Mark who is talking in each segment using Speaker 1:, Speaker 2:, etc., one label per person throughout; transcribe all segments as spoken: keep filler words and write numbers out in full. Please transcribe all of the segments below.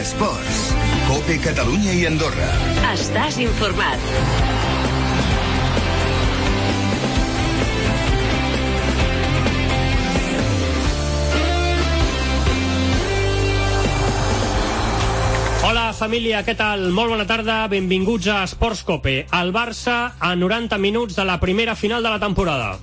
Speaker 1: Esports. COPE Catalunya i Andorra.
Speaker 2: Estàs informat.
Speaker 3: Hola, família, què tal? Molt bona tarda, benvinguts a Esports COPE. El Barça a noranta minuts de la primera final de la temporada.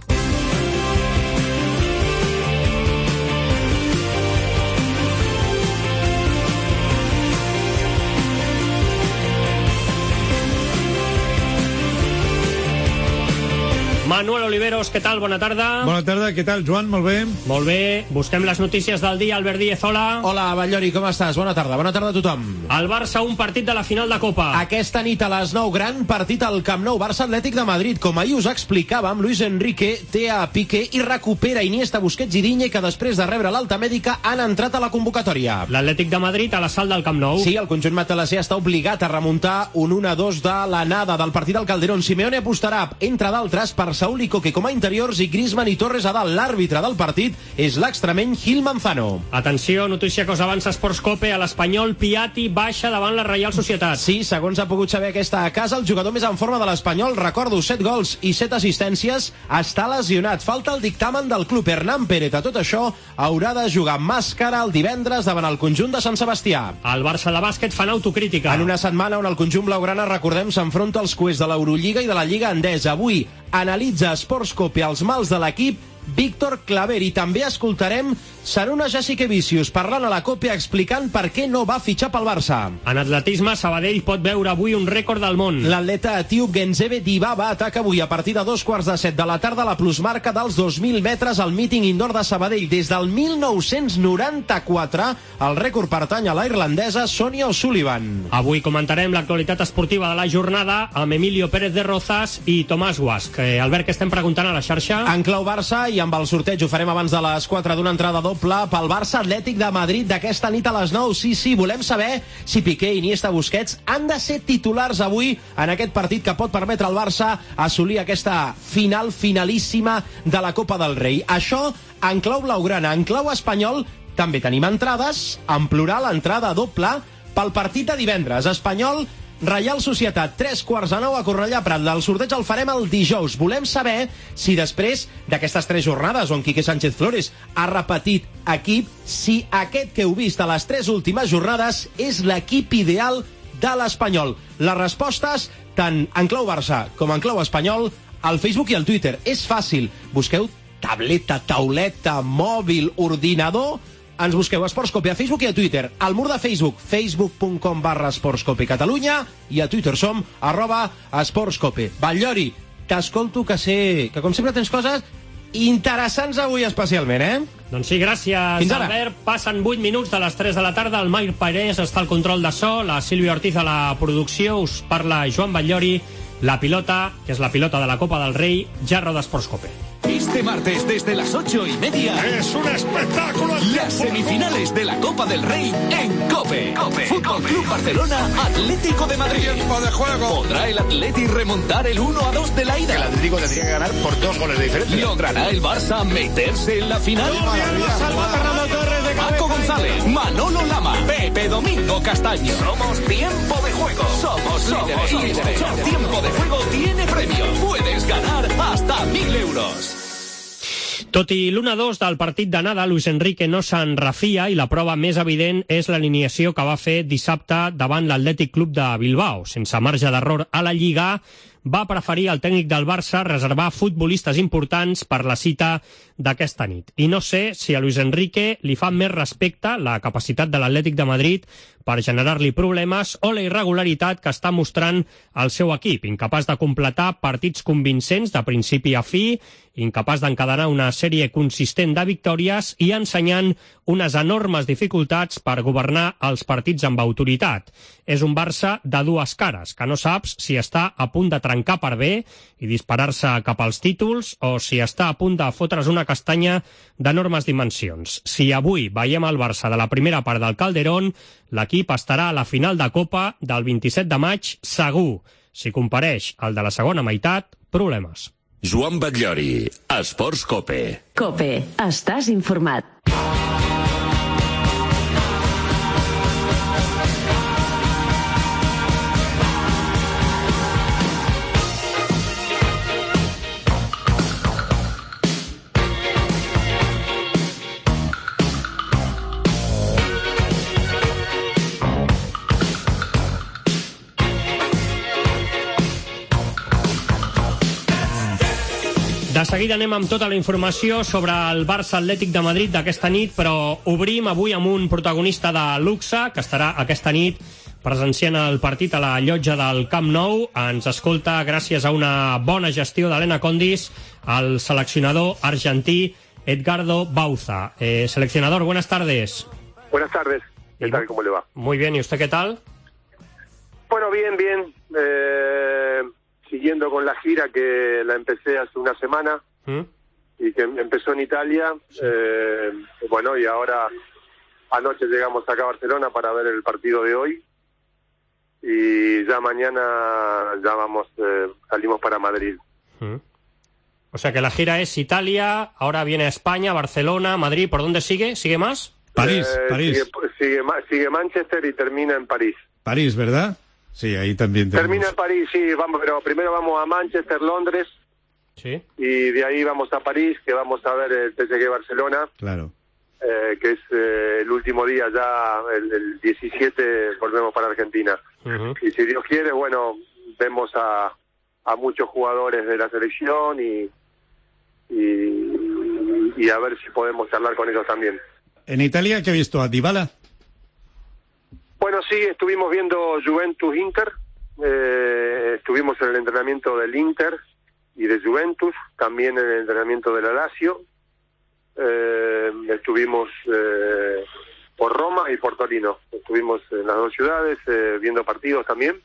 Speaker 3: Manuel Oliveros, què tal? Bona tarda.
Speaker 4: Bona tarda, què tal, Joan? Molt bé.
Speaker 3: Molt bé. Busquem les notícies del dia. Albert Díez, hola.
Speaker 5: Hola, Batllori, com estàs? Bona tarda. Bona tarda a tothom.
Speaker 3: El Barça, un partit de la final de Copa.
Speaker 5: Aquesta nit a les nou, gran partit al Camp Nou. Barça Atlètic de Madrid. Com ahir us explicàvem, Luis Enrique té a Piqué i recupera Iniesta, Busquets i Digne, que després de rebre l'alta mèdica han entrat a la convocatòria.
Speaker 3: L'Atlètic de Madrid a l'assalt del Camp Nou.
Speaker 5: Sí, el conjunt matalasser està obligat a remuntar un un a dos de l'anada del partit al Calderón. Simeone apostarà, entre d'altres, per Saúl i Coque com a interiors i Griezmann i Torres a dalt. L'àrbitre del partit és l'extremeny Gil Manzano.
Speaker 3: Atenció, notícia que us avança Esports COPE. A l'Espanyol, Piatti baixa davant la Reial Societat.
Speaker 5: Sí, segons ha pogut saber aquesta a casa, el jugador més en forma de l'Espanyol, recordo, set gols i set assistències, està lesionat. Falta el dictamen del club. Hernán Pérez, a tot això, haurà de jugar màscara el divendres davant el conjunt de Sant Sebastià.
Speaker 3: El Barça de bàsquet fan autocrítica.
Speaker 5: En una setmana on el conjunt blaugrana, recordem, s'enfronta als cuers de l'Eurolliga i de la Lliga Endesa. Avui analitza Esports COPE els mals de l'equip Víctor Claver, i també escoltarem Saruna Jassikevicius parlant a la COPE explicant per què no va fitxar pel Barça.
Speaker 3: En atletisme, Sabadell pot veure avui un rècord del món.
Speaker 5: L'atleta etíop Genzebe Dibaba ataca avui a partir de dos quarts de set de la tarda la plusmarca dels dos mil metres al míting indoor de Sabadell. Des del mil nou-cents noranta-quatre el rècord pertany a la irlandesa Sonia O'Sullivan.
Speaker 3: Avui comentarem l'actualitat esportiva de la jornada amb Emilio Pérez de Rozas i Tomàs Guasch. Eh, Albert, què estem preguntant a la xarxa?
Speaker 5: En clau Barça, i amb el sorteig ho farem abans de les quatre d'una entrada doble pel Barça Atlètic de Madrid d'aquesta nit a les nou. Sí, sí, volem saber si Piqué, Iniesta, Busquets han de ser titulars avui en aquest partit que pot permetre al Barça assolir aquesta final finalíssima de la Copa del Rei. Això en clau blaugrana. En clau espanyol també tenim entrades, en plural entrada doble pel partit de divendres. Espanyol Reial Societat, tres quarts de nou a Cornellà Prat. El sorteig el farem el dijous. Volem saber si després d'aquestes tres jornades on Quique Sánchez Flores ha repetit equip, si aquest que heu vist a les tres últimes jornades és l'equip ideal de l'Espanyol. Les respostes, tant en clau Barça com en clau Espanyol, al Facebook i al Twitter. És fàcil. Busqueu tableta, tauleta, mòbil, ordinador. Ens busqueu Esports COPE a Facebook i a Twitter. Al mur de Facebook, facebook.com barra Esports COPE Catalunya, i a Twitter som arroba Esports COPE. Batllori, t'escolto que sé que com sempre tens coses interessants avui especialment, eh?
Speaker 3: Doncs sí, gràcies, Albert. Passen vuit minuts de les tres de la tarda. El Mair Parés està al control de so, la Sílvia Ortiz a la producció, us parla Joan Batllori. La pilota, que es la pilota de la Copa del Rey, ya roda Esports COPE.
Speaker 6: Este martes desde las ocho y media
Speaker 7: es un espectáculo.
Speaker 6: Las semifinales de la Copa del Rey en COPE. COPE. Fútbol Club Barcelona, Atlético de Madrid.
Speaker 7: Tiempo de juego.
Speaker 6: ¿Podrá el Atleti remontar el uno a dos de la ida?
Speaker 7: El Atlético tendría que ganar por dos goles de diferencia.
Speaker 6: ¿Logrará el Barça meterse en la final?
Speaker 5: Torres de
Speaker 6: Paco González, Manolo Lama, Pepe Domingo Castaño. Somos Tiempo de Juego. Somos, Somos líderes. líderes. Tiempo de Juego tiene premio. Puedes ganar hasta mil euros.
Speaker 3: Tot i l'un a dos del partit d'anada, Luis Enrique no se'n refia i la prova més evident és l'alineació que va fer dissabte davant l'Atlètic Club de Bilbao. Sense marge d'error a la Lliga, va preferir el tècnic del Barça reservar futbolistes importants per la cita d'aquesta nit. I no sé si a Luis Enrique li fa més respecte la capacitat de l'Atlètic de Madrid per generar-li problemes o la irregularitat que està mostrant el seu equip, incapaç de completar partits convincents de principi a fi, incapaç d'encadenar una sèrie consistent de victòries i ensenyant unes enormes dificultats per governar els partits amb autoritat. És un Barça de dues cares, que no saps si està a punt de trencar per bé i disparar-se cap als títols o si està a punt de fotre's una castanya d'enormes dimensions. Si avui veiem el Barça de la primera part del Calderón, l'equip estarà a la final de Copa del vint-i-set de maig segur. Si compareix el de la segona meitat, problemes.
Speaker 8: Joan Batllori, Esports COPE.
Speaker 2: COPE, estàs informat.
Speaker 3: De seguida anem amb tota la informació sobre el Barça Atlètic de Madrid d'aquesta nit, però obrim avui amb un protagonista de luxe que estarà aquesta nit presenciant el partit a la llotja del Camp Nou. Ens escolta gràcies a una bona gestió d'Helena Condis el seleccionador argentí Edgardo Bauza. Eh, seleccionador, buenas tardes.
Speaker 4: Buenas tardes. ¿Qué tal? ¿Cómo le va?
Speaker 3: Muy bien, ¿y usted qué tal?
Speaker 4: Bueno, bien, bien. Eh, siguiendo con la gira que la empecé hace una semana ¿Mm? y que empezó en Italia. Sí. Eh, bueno, y ahora anoche llegamos acá a Barcelona para ver el partido de hoy. Y ya mañana ya vamos, eh, salimos para Madrid.
Speaker 3: ¿Mm? O sea que la gira es Italia, ahora viene a España, Barcelona, Madrid. ¿Por dónde sigue? ¿Sigue más?
Speaker 9: París,
Speaker 4: eh,
Speaker 9: París.
Speaker 4: Sigue, sigue, sigue Manchester y termina en París.
Speaker 9: París, ¿verdad? Sí, ahí también tenemos.
Speaker 4: Termina en París, sí, vamos, pero primero vamos a Manchester, Londres.
Speaker 3: Sí.
Speaker 4: Y de ahí vamos a París, que vamos a ver el P S G Barcelona.
Speaker 9: Claro.
Speaker 4: Eh, que es eh, el último día ya, el, el diecisiete, volvemos para Argentina. Uh-huh. Y si Dios quiere, bueno, vemos a, a muchos jugadores de la selección y, y, y a ver si podemos charlar con ellos también.
Speaker 9: ¿En Italia qué ha visto? ¿A Dybala?
Speaker 4: Bueno, sí, estuvimos viendo Juventus-Inter, eh, estuvimos en el entrenamiento del Inter y de Juventus, también en el entrenamiento de la Lazio, eh, estuvimos eh, por Roma y por Torino, estuvimos en las dos ciudades eh, viendo partidos también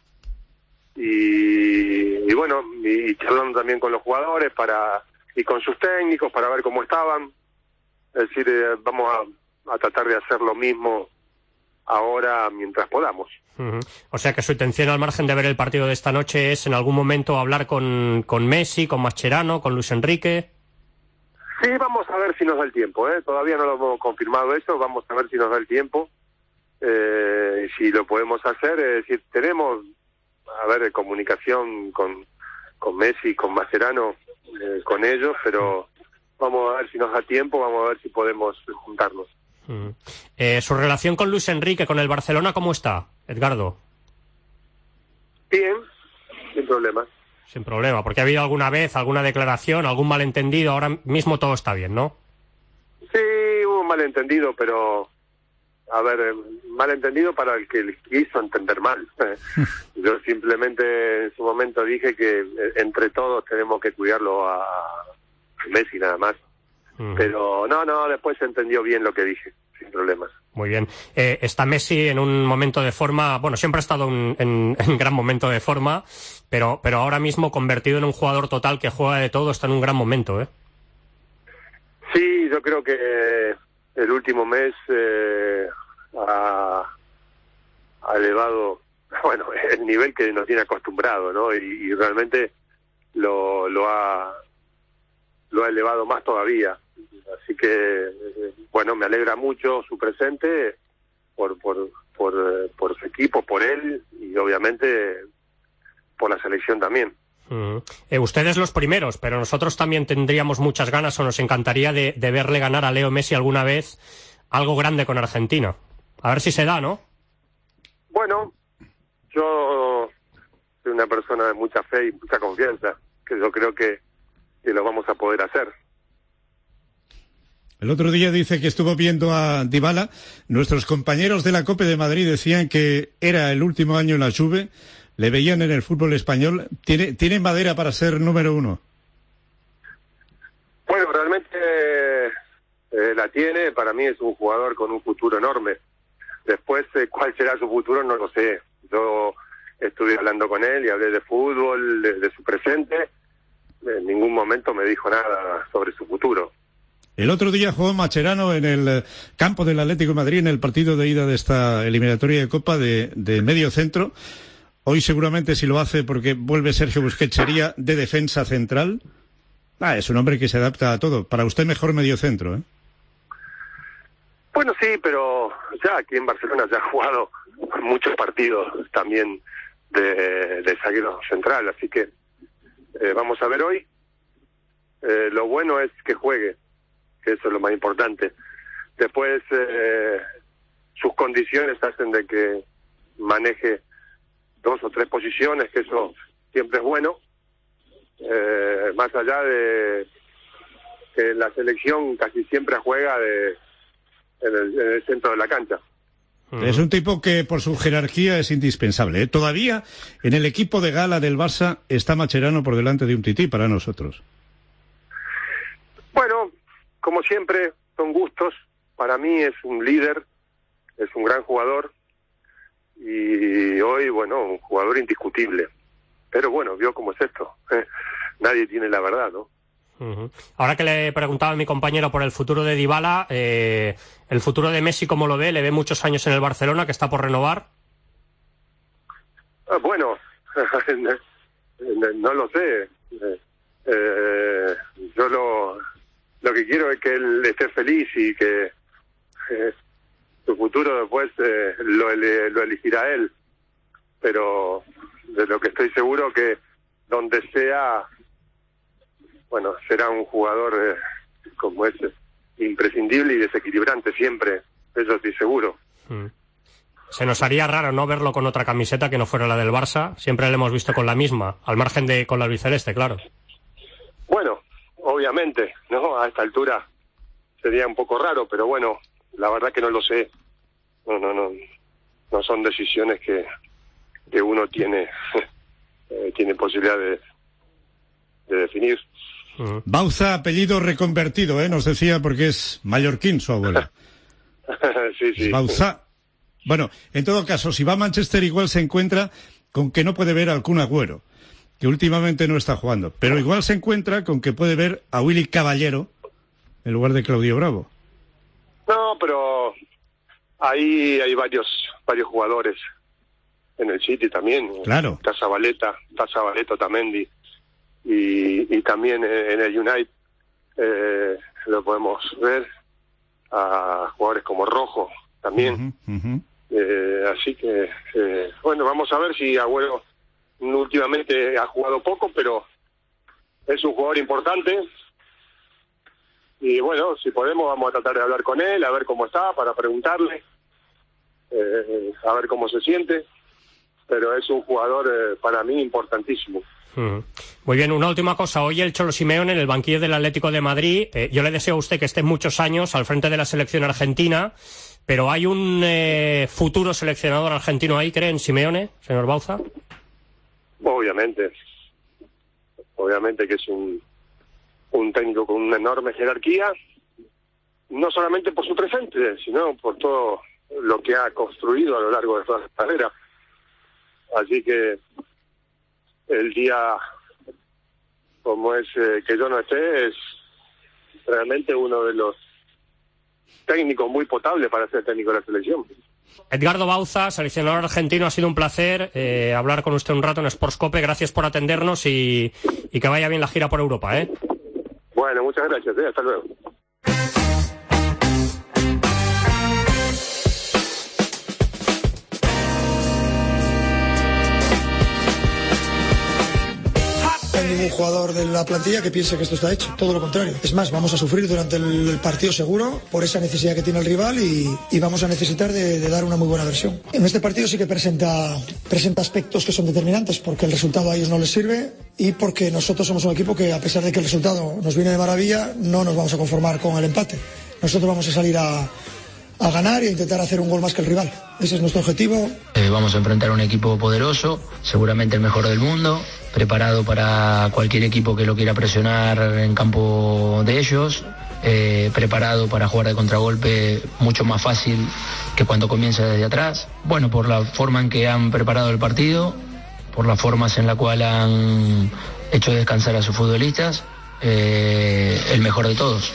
Speaker 4: y, y bueno, y, y charlando también con los jugadores para y con sus técnicos para ver cómo estaban, es decir, eh, vamos a, a tratar de hacer lo mismo ahora mientras podamos.
Speaker 3: Uh-huh. O sea que su intención al margen de ver el partido de esta noche es en algún momento hablar con, con Messi, con Mascherano, con Luis Enrique.
Speaker 4: Sí, vamos a ver si nos da el tiempo, ¿eh? Todavía no lo hemos confirmado eso, vamos a ver si nos da el tiempo, eh, si lo podemos hacer, es decir, tenemos, a ver, comunicación con, con Messi, con Mascherano, eh, con ellos, pero vamos a ver si nos da tiempo, vamos a ver si podemos juntarnos.
Speaker 3: Mm. Eh, ¿Su relación con Luis Enrique, con el Barcelona, cómo está, Edgardo?
Speaker 4: Bien, sin problema.
Speaker 3: Sin problema, porque ha habido alguna vez, alguna declaración, algún malentendido, ahora mismo todo está bien, ¿no?
Speaker 4: Sí, hubo un malentendido, pero, a ver, malentendido para el que quiso entender mal. Yo simplemente en su momento dije que entre todos tenemos que cuidarlo a Messi nada más. Uh-huh. Pero no, no, después se entendió bien lo que dije, sin problemas.
Speaker 3: Muy bien. Eh, está Messi en un momento de forma, bueno, siempre ha estado en, en, en gran momento de forma, pero, pero ahora mismo convertido en un jugador total que juega de todo, está en un gran momento, ¿eh?
Speaker 4: Sí, yo creo que el último mes eh, ha, ha elevado, bueno, el nivel que nos tiene acostumbrado, ¿no? Y, y realmente lo, lo ha lo ha elevado más todavía. Así que, bueno, me alegra mucho su presente por, por, por, por su equipo, por él y obviamente por la selección también.
Speaker 3: Uh-huh. Eh, ustedes los primeros, pero nosotros también tendríamos muchas ganas o nos encantaría de, de verle ganar a Leo Messi alguna vez algo grande con Argentina. A ver si se da, ¿no?
Speaker 4: Bueno, yo soy una persona de mucha fe y mucha confianza, que yo creo que, que lo vamos a poder hacer.
Speaker 9: El otro día dice que estuvo viendo a Dybala. Nuestros compañeros de la Copa de Madrid decían que era el último año en la Juve. Le veían en el fútbol español. ¿Tiene, tiene madera para ser número uno?
Speaker 4: Bueno, realmente eh, la tiene. Para mí es un jugador con un futuro enorme. Después, eh, ¿cuál será su futuro? No lo sé. Yo estuve hablando con él y hablé de fútbol, de, de su presente. En ningún momento me dijo nada sobre su futuro.
Speaker 9: El otro día jugó Mascherano en el campo del Atlético de Madrid en el partido de ida de esta eliminatoria de Copa de, de medio centro. Hoy seguramente si lo hace porque vuelve Sergio Busquets sería de defensa central. Ah, es un hombre que se adapta a todo. Para usted mejor medio centro, ¿eh?
Speaker 4: Bueno, sí, pero ya aquí en Barcelona ya ha jugado muchos partidos también de, de zaguero central, así que eh, vamos a ver hoy. Eh, lo bueno es que juegue, que eso es lo más importante. Después, eh, sus condiciones hacen de que maneje dos o tres posiciones, que eso siempre es bueno. Eh, más allá de, que la selección casi siempre juega de, en, el, en el centro de la cancha.
Speaker 9: Es un tipo que por su jerarquía es indispensable, ¿eh? Todavía en el equipo de gala del Barça está Mascherano por delante de un tití para nosotros.
Speaker 4: Bueno, como siempre, son gustos. Para mí es un líder, es un gran jugador y hoy, bueno, un jugador indiscutible. Pero bueno, vio cómo es esto. Nadie tiene la verdad, ¿no?
Speaker 3: Uh-huh. Ahora que le preguntaba a mi compañero por el futuro de Dybala, eh, el futuro de Messi, ¿cómo lo ve? ¿Le ve muchos años en el Barcelona, que está por renovar?
Speaker 4: Ah, bueno, no lo sé. Eh, eh, yo lo, lo que quiero es que él esté feliz y que eh, su futuro después eh, lo, lo elegirá él. Pero de lo que estoy seguro que donde sea, bueno, será un jugador eh, como ese, imprescindible y desequilibrante siempre, eso estoy seguro.
Speaker 3: Mm. Se nos haría raro no verlo con otra camiseta que no fuera la del Barça, siempre lo hemos visto con la misma, al margen de con la albiceleste, claro.
Speaker 4: Bueno, obviamente, ¿no? A esta altura sería un poco raro, pero bueno, la verdad que no lo sé. No, no, no, no son decisiones que, que uno tiene, eh, tiene posibilidad de, de definir.
Speaker 9: Uh-huh. Bauza, apellido reconvertido, ¿eh? Nos decía porque es mallorquín su abuela.
Speaker 4: Sí, sí.
Speaker 9: Bauza. Bueno, en todo caso, si va a Manchester igual se encuentra con que no puede ver al Kun Agüero, que últimamente no está jugando, pero igual se encuentra con que puede ver a Willy Caballero en lugar de Claudio Bravo.
Speaker 4: No, pero ahí hay varios varios jugadores en el City también.
Speaker 9: Claro.
Speaker 4: Está Zabaleta, está Zabaleta Otamendi. Y, y también en el United eh, lo podemos ver a jugadores como Rojo también. Uh-huh, uh-huh. Eh, así que, eh, bueno, vamos a ver si Agüero últimamente ha jugado poco, pero es un jugador importante. Y bueno, si podemos vamos a tratar de hablar con él, a ver cómo está, para preguntarle, eh, a ver cómo se siente. Pero es un jugador eh, para mí importantísimo.
Speaker 3: Muy bien, una última cosa. Hoy el Cholo Simeone en el banquillo del Atlético de Madrid. Eh, yo le deseo a usted que esté muchos años al frente de la selección argentina, pero ¿hay un eh, futuro seleccionador argentino ahí, cree, en Simeone, señor Bauza?
Speaker 4: Obviamente. Obviamente que es un, un técnico con una enorme jerarquía, no solamente por su presente, sino por todo lo que ha construido a lo largo de toda su carrera. Así que el día como es eh, que yo no esté es realmente uno de los técnicos muy potables para ser técnico de la selección.
Speaker 3: Edgardo Bauza, seleccionador argentino, ha sido un placer eh, hablar con usted un rato en Sports Cope. Gracias por atendernos y, y que vaya bien la gira por Europa, ¿eh?
Speaker 4: Bueno, muchas gracias, ¿eh? Hasta luego.
Speaker 10: Ningún jugador de la plantilla que piense que esto está hecho, todo lo contrario. Es más, vamos a sufrir durante el partido seguro por esa necesidad que tiene el rival y, y vamos a necesitar de, de dar una muy buena versión. En este partido sí que presenta, presenta aspectos que son determinantes porque el resultado a ellos no les sirve y porque nosotros somos un equipo que, a pesar de que el resultado nos viene de maravilla, no nos vamos a conformar con el empate. Nosotros vamos a salir a, a ganar y a intentar hacer un gol más que el rival. Ese es nuestro objetivo.
Speaker 11: Eh, vamos a enfrentar a un equipo poderoso, seguramente el mejor del mundo, preparado para cualquier equipo que lo quiera presionar en campo de ellos, eh, preparado para jugar de contragolpe mucho más fácil que cuando comienza desde atrás. Bueno, por la forma en que han preparado el partido, por las formas en la cual han hecho descansar a sus futbolistas, eh, el mejor de todos.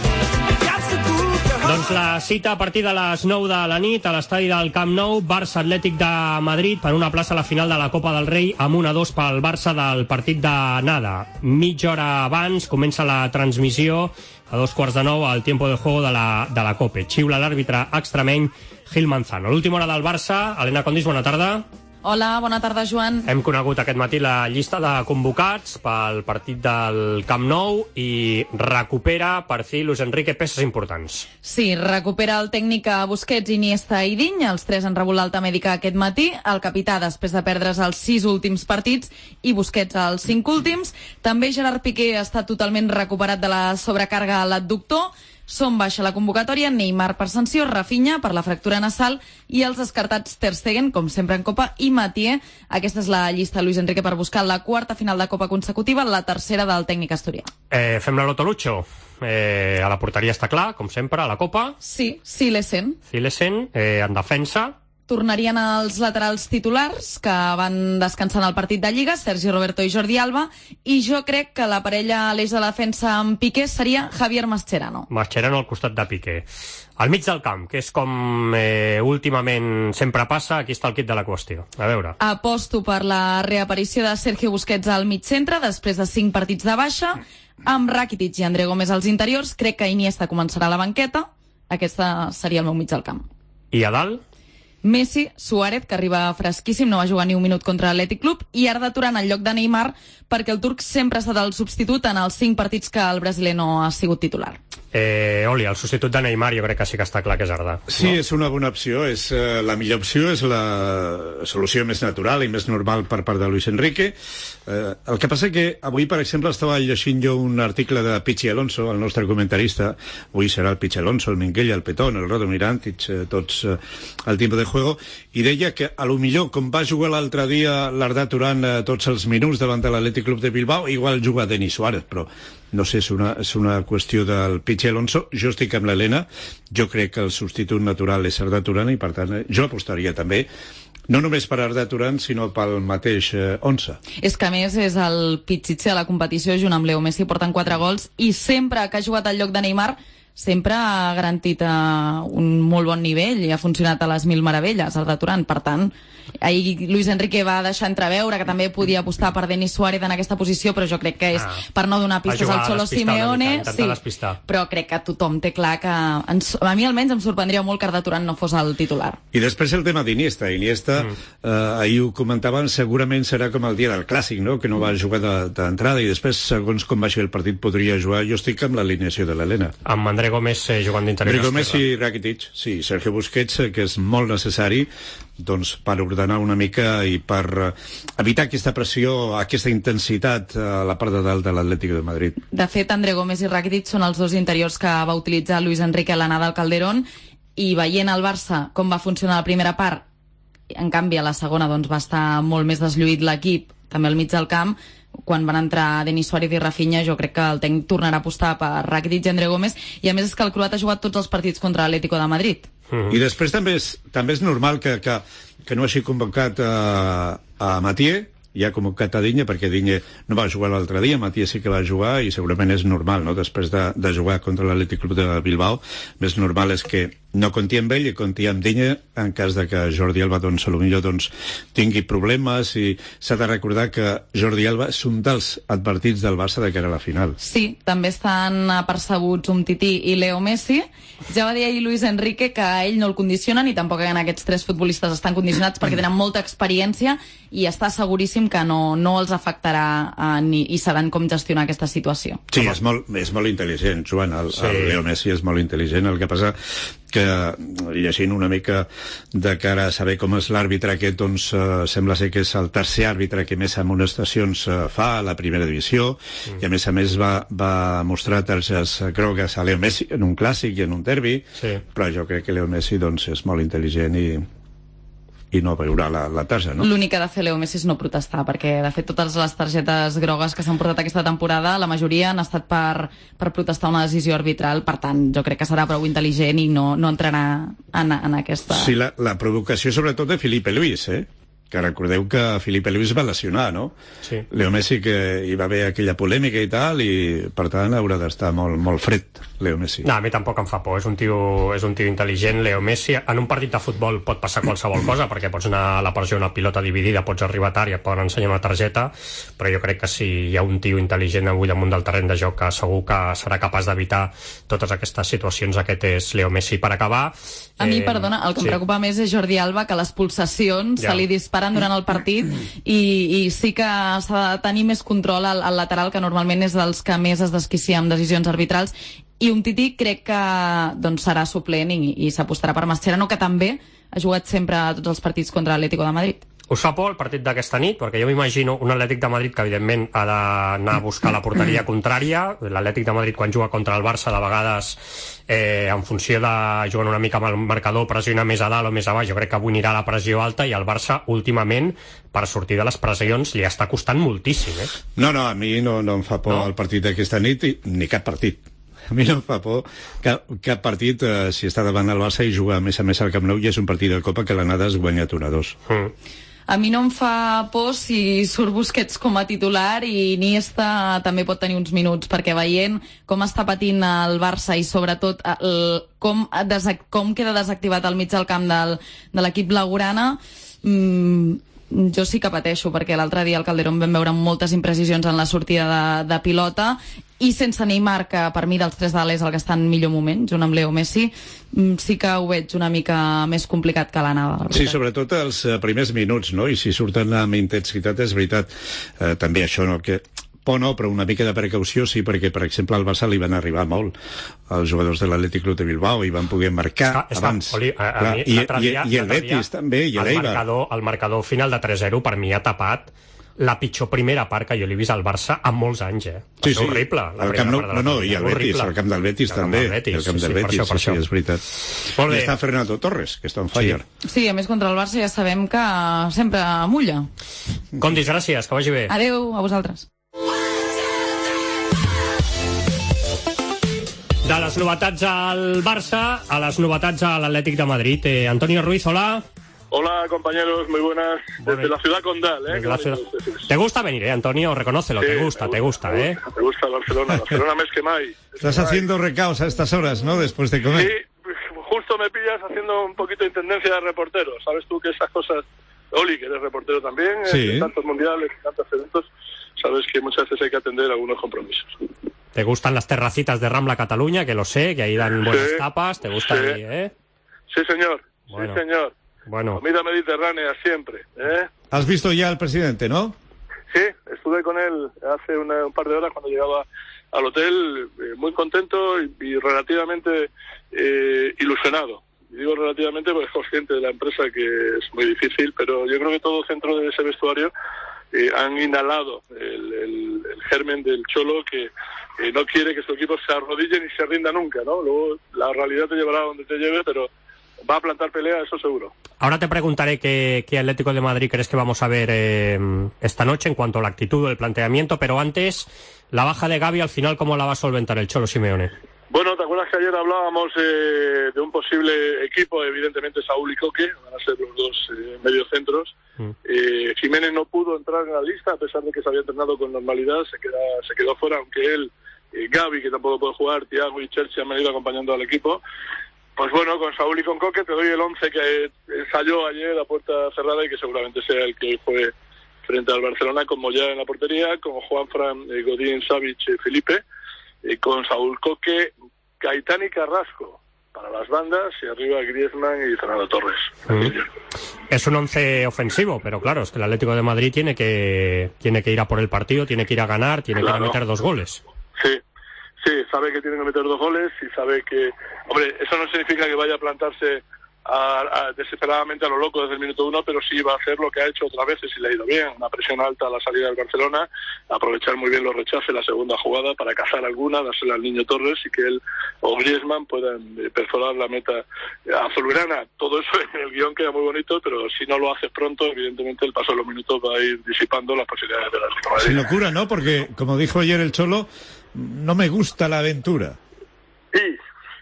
Speaker 3: Doncs la cita a partir de les nou de la nit a l'estadi del Camp Nou, Barça Atlètic de Madrid per una plaça a la final de la Copa del Rei amb un a dos pel Barça del partit d'anada. Mitja hora abans comença la transmissió a dos quarts de nou al tiempo de juego de la, de la Cope. Xiula l'àrbitre extremeny Gil Manzano. L'última hora del Barça, Helena Condis, bona tarda.
Speaker 12: Hola, bona tarda, Joan.
Speaker 3: Hem conegut aquest matí la llista de convocats pel partit del Camp Nou i recupera, per fi, Luis Enrique, peces importants.
Speaker 12: Sí, recupera el tècnic a Busquets, Iniesta i Digne. Els tres han rebut l'alta mèdica aquest matí. El capità, després de perdre's els sis últims partits, i Busquets els cinc últims. També Gerard Piqué està totalment recuperat de la sobrecàrrega a l'adductor. Són baixa la convocatòria Neymar per sanció, Rafinha per la fractura nasal i els descartats Ter Stegen, com sempre en Copa, i Mathieu. Aquesta és la llista de Luis Enrique per buscar la quarta final de Copa consecutiva, la tercera del tècnic asturià.
Speaker 3: Eh, fem la Lotolucho. Eh, a la porteria està clar, com sempre, a la Copa.
Speaker 12: Sí, Silesen.
Speaker 3: Silesen, eh, en defensa.
Speaker 12: Tornarien els laterals titulars que van descansar en el partit de Lliga, Sergi Roberto i Jordi Alba, i jo crec que la parella a l'eix de la defensa amb Piqué seria Javier Mascherano.
Speaker 3: Mascherano al costat de Piqué. Al mig del camp, que és com eh, últimament sempre passa, aquí està el kit de la qüestió. A veure.
Speaker 12: Aposto per la reaparició de Sergio Busquets al mig centre, després de cinc partits de baixa, amb Rakitic i André Gómez als interiors. Crec que Iniesta començarà a la banqueta. Aquesta seria el meu mig del camp.
Speaker 3: I a dalt?
Speaker 12: Messi, Suárez, que arriba fresquíssim, no va jugar ni un minut contra l'Atlètic Club, i Arda Turan al lloc de Neymar, perquè el turc sempre ha estat el substitut en els cinc partits que el brasiler no ha sigut titular.
Speaker 3: Eh, Oli, el substitut de Neymar jo crec que sí que està clar que és Arda.
Speaker 9: Sí,
Speaker 3: no?
Speaker 9: És una bona opció, és uh, la millor opció, és la solució més natural i més normal per part de Luis Enrique. Uh, el que passa que avui, per exemple, estava llegint jo un article de Pichi Alonso, el nostre comentarista. Avui serà el Pichi Alonso, el Minguella, el Petón, el Rodo Mirantich, eh, tots eh, al tiempo de juego, i deia que a lo millor, com va jugar l'altre dia l'Arda Turan eh, tots els minuts davant de l'Atlètic Club de Bilbao, igual juga Denis Suárez, però no sé, és una, és una qüestió del Pichi Alonso. Jo estic amb l'Helena, jo crec que el substitut natural és Arda Turan i per tant jo apostaria també no només per Arda Turan, sinó pel mateix eh, onze.
Speaker 12: És que a més és el pitxitxe de la competició junt amb Leo Messi, porten quatre gols i sempre que ha jugat al lloc de Neymar sempre ha garantit uh, un molt bon nivell i ha funcionat a les mil meravelles, Arda Turan. Per tant, ahir Luis Enrique va deixar entreveure que també podia apostar per Denis Suárez en aquesta posició, però jo crec que és ah, per no donar pistes al Cholo Simeone,
Speaker 3: mica,
Speaker 12: sí, però crec que tothom té clar que ens, a mi almenys em sorprendria molt que Arda Turan no fos el titular.
Speaker 9: I després el tema d'Iniesta. Iniesta, mm. eh, ahir ho comentaven, segurament serà com el dia del Clàssic, no? Que no va jugar d'entrada de, i després, segons com baixi el partit, podria jugar. Jo estic amb l'alineació de l'Helena.
Speaker 3: Amb André Gómez eh, jugant d'interior.
Speaker 9: André Gómez i Rakitic, sí, Sergio Busquets, eh, que és molt necessari doncs, per ordenar una mica i per eh, evitar aquesta pressió, aquesta intensitat a la part de dalt de l'Atlètic de Madrid.
Speaker 12: De fet, André Gómez i Rakitic són els dos interiors que va utilitzar Luis Enrique a l'anada al Calderón, i veient el Barça com va funcionar la primera part, en canvi a la segona doncs, va estar molt més deslluït l'equip, també al mig del camp. Quan van entrar Denis Suárez i Rafinha, jo crec que el tècnic tornarà a apostar per Rakitic i André Gómez, i a més és que el croat ha jugat tots els partits contra l'Atlético de Madrid.
Speaker 9: Mm-hmm. I després també és, també és normal que, que, que no hagi convocat a, a Mathieu, ja convocat a Digne, perquè Digne no va jugar l'altre dia, Mathieu sí que va jugar, i segurament és normal, no?, després de, de jugar contra l'Atlètic Club de Bilbao, més normal és que no compti amb ell i compti amb Digne en cas de que Jordi Alba doncs, potser doncs, tingui problemes, i s'ha de recordar que Jordi Alba és un dels advertits del Barça de cara a la final.
Speaker 12: Sí, també estan apercebuts Umtiti i Leo Messi. Ja va dir ahir Luis Enrique que a ell no el condicionen, i tampoc en aquests tres futbolistes estan condicionats perquè tenen molta experiència i està seguríssim que no, no els afectarà eh, ni, i saben com gestionar aquesta situació.
Speaker 9: Sí, és molt, és molt intel·ligent, Joan, el, sí. el Leo Messi és molt intel·ligent, el que passa que llegint una mica de cara a saber com és l'àrbitre aquest, doncs eh, sembla ser que és el tercer àrbitre que més amonestacions eh, fa a la primera divisió, mm. i a més a més va, va mostrar targes grogues a Leo Messi en un clàssic i en un derbi, sí. Però jo crec que Leo Messi doncs, és molt intel·ligent i i no veurà la, la tarja, no?
Speaker 12: L'únic que ha de fer Leo Messi és no protestar, perquè de fet totes les targetes grogues que s'han portat aquesta temporada, la majoria han estat per, per protestar una decisió arbitral. Per tant, jo crec que serà prou intel·ligent i no, no entrarà en, en aquesta...
Speaker 9: Sí, la, la provocació sobretot de Felipe Luis, eh? Que recordeu que Felipe Luis va lesionar, no? Sí. Leo Messi, que hi va haver aquella polèmica i tal, i per tant haurà d'estar molt, molt fred, Leo Messi.
Speaker 3: No, a mi tampoc em fa por, és un tio, és un tio intel·ligent, Leo Messi. En un partit de futbol pot passar qualsevol cosa, perquè pots anar a la pressió, una pilota dividida, pots arribar tard i et poden ensenyar una targeta, però jo crec que si hi ha un tio intel·ligent avui damunt del terreny de joc, que segur que serà capaç d'evitar totes aquestes situacions, aquest és Leo Messi. Per acabar,
Speaker 12: A mi,
Speaker 3: Eh,
Speaker 12: perdona, el que
Speaker 3: sí.
Speaker 12: em preocupa més és Jordi Alba, que les pulsacions
Speaker 3: Ja.
Speaker 12: se li disparen durant el partit i, i sí que s'ha de tenir més control al, al lateral, que normalment és dels que més es desquicia amb decisions arbitrals. I un Titi crec que doncs, serà suplent i, i s'apostarà per Mascherano, que també ha jugat sempre a tots els partits contra l'Atlético de Madrid.
Speaker 3: Us fa por el partit d'aquesta nit? Perquè jo m'imagino un Atlètic de Madrid que, evidentment, ha d'anar a buscar la porteria contrària. L'Atlètic de Madrid, quan juga contra el Barça, de vegades, eh, en funció de jugar una mica amb el marcador, pressiona més a dalt o més a baix. Jo crec que avui anirà a la pressió alta i el Barça, últimament, per sortir de les pressions, li està costant moltíssim, eh?
Speaker 9: No, no, a mi no, no em fa por
Speaker 3: No?
Speaker 9: el partit d'aquesta nit, i, ni cap partit. A mi no em fa por cap, cap partit eh, si està davant el Barça i juga a més a més al Camp Nou i és un partit de Copa que l'anada has guanyat un a dos.
Speaker 3: Mm.
Speaker 12: A mi no em fa por si surt Busquets com a titular i Iniesta també pot tenir uns minuts, perquè veient com està patint el Barça i sobretot el, com, desac, com queda desactivat al mig del camp del, de l'equip blaugrana, mmm, jo sí que pateixo, perquè l'altre dia al Calderón vam veure moltes imprecisions en la sortida de, de pilota, i sense Neymar, que per mi dels tres dalt és el que està en millor moment, junt amb Leo Messi, sí que ho veig una mica més complicat que l'anada.
Speaker 9: Sí, sobretot els eh, primers minuts, no? I si surten amb intensitat, és veritat. Eh, també això, no? Que por no, però una mica de precaució sí, perquè, per exemple, al Barça li van arribar molt els jugadors de l'Atlètic Club de Bilbao i van poder marcar
Speaker 3: Està, està,
Speaker 9: abans.
Speaker 3: Oli, a, a
Speaker 9: Clar,
Speaker 3: mi,
Speaker 9: i,
Speaker 3: l'altre
Speaker 9: i,
Speaker 3: dia,
Speaker 9: I el
Speaker 3: l'altre dia,
Speaker 9: Betis també, i
Speaker 3: el
Speaker 9: l'Eibar.
Speaker 3: marcador, el marcador final de tres zero per mi ha tapat la pitjor primera part que jo l'he vist al Barça en molts anys, eh? Va
Speaker 9: Sí,
Speaker 3: ser
Speaker 9: sí.
Speaker 3: horrible. La
Speaker 9: El
Speaker 3: primera
Speaker 9: camp nou,
Speaker 3: part de
Speaker 9: no,
Speaker 3: la
Speaker 9: no,
Speaker 3: partida,
Speaker 9: i el Betis,
Speaker 3: horrible.
Speaker 9: el camp del Betis
Speaker 3: El camp
Speaker 9: també.
Speaker 3: del Betis,
Speaker 9: el camp
Speaker 3: sí,
Speaker 9: del
Speaker 3: sí, per
Speaker 9: Betis,
Speaker 3: això, per
Speaker 9: sí, sí,
Speaker 3: això.
Speaker 9: és veritat.
Speaker 3: Molt bé.
Speaker 9: I està Fernando Torres, que està on fire.
Speaker 12: Sí, a més contra el Barça ja sabem que sempre mulla.
Speaker 3: Condis, gràcies, que vagi bé.
Speaker 12: Adeu a vosaltres.
Speaker 3: De les novetats al Barça a les novetats a l'Atlètic de Madrid. Eh, Antonio Ruiz, hola.
Speaker 13: Hola, compañeros, muy buenas.
Speaker 3: Bueno,
Speaker 13: Desde la ciudad condal, ¿eh?
Speaker 3: Desde la ciudad. Te gusta venir, eh, Antonio? Reconócelo,
Speaker 13: Sí,
Speaker 3: te gusta,
Speaker 13: me
Speaker 3: te gusta,
Speaker 13: me
Speaker 3: ¿eh?
Speaker 13: Me gusta Barcelona, Barcelona més que mai.
Speaker 9: Estás haciendo recaos a estas horas, ¿no? Después de comer.
Speaker 13: Sí, justo me pillas haciendo un poquito de intendencia de reportero. Sabes tú que esas cosas... Oli, que eres reportero también,
Speaker 9: Sí.
Speaker 13: en tantos mundiales, en tantos eventos, sabes que muchas veces hay que atender algunos compromisos.
Speaker 3: Te gustan las terracitas de Rambla Cataluña, que lo sé, que ahí dan buenas
Speaker 13: Sí,
Speaker 3: tapas, te gusta
Speaker 13: sí.
Speaker 3: ahí, ¿eh?
Speaker 13: Sí, señor,
Speaker 3: Bueno.
Speaker 13: sí, señor.
Speaker 3: Bueno,
Speaker 13: Comida mediterránea siempre, ¿eh?
Speaker 9: Has visto ya al presidente, ¿no?
Speaker 13: Sí, estuve con él hace una- un par de horas cuando llegaba al hotel, eh, muy contento y, y relativamente eh, ilusionado. Y digo relativamente porque es consciente de la empresa, que es muy difícil, pero yo creo que todo dentro de ese vestuario eh, han inhalado el, el- el germen del Cholo, que eh, no quiere que su equipo se arrodille ni se rinda nunca, ¿no? Luego la realidad te llevará donde te lleve, pero va a plantar pelea, eso seguro.
Speaker 3: ahora te preguntaré qué, qué Atlético de Madrid crees que vamos a ver eh, esta noche en cuanto a la actitud, el planteamiento, pero antes, la baja de Gavi, al final, ¿cómo la va a solventar el Cholo Simeone?
Speaker 13: Bueno, ¿te acuerdas que ayer hablábamos eh, de un posible equipo? Evidentemente Saúl y Coque van a ser los dos eh, mediocentros.
Speaker 3: Mm.
Speaker 13: Eh, Jiménez no pudo entrar en la lista, a pesar de que se había entrenado con normalidad, se, queda, se quedó fuera, aunque él, eh, Gavi, que tampoco puede jugar, Thiago y Chelsea han venido acompañando al equipo. Pues bueno, con Saúl y con Coque te doy el once que ensayó ayer a puerta cerrada y que seguramente sea el que hoy juegue frente al Barcelona, como ya en la portería, con Juanfran, eh, Godín, Savic, eh, Felipe, eh, con Saúl, Coque, Gaitán y Carrasco para las bandas, y arriba Griezmann y Fernando Torres.
Speaker 3: Mm. Es un once ofensivo, pero claro, es que el Atlético de Madrid tiene que, tiene que ir a por el partido, tiene que ir a ganar, tiene
Speaker 13: Claro.
Speaker 3: que ir a meter dos goles.
Speaker 13: Sí, sí, sabe que tiene que meter dos goles y sabe que... Hombre, eso no significa que vaya a plantarse a, a, desesperadamente a lo loco desde el minuto uno, pero sí va a hacer lo que ha hecho otras veces y le ha ido bien. Una presión alta a la salida del Barcelona, aprovechar muy bien los rechaces, la segunda jugada para cazar alguna, dársela al niño Torres y que él o Griezmann puedan eh, perforar la meta azulgrana. Todo eso en el guión queda muy bonito, pero si no lo haces pronto, evidentemente el paso de los minutos va a ir disipando las posibilidades de la Atlético de Madrid.
Speaker 9: Sin locura, ¿no? Porque, como dijo ayer el Cholo, no me gusta la aventura.
Speaker 13: Sí,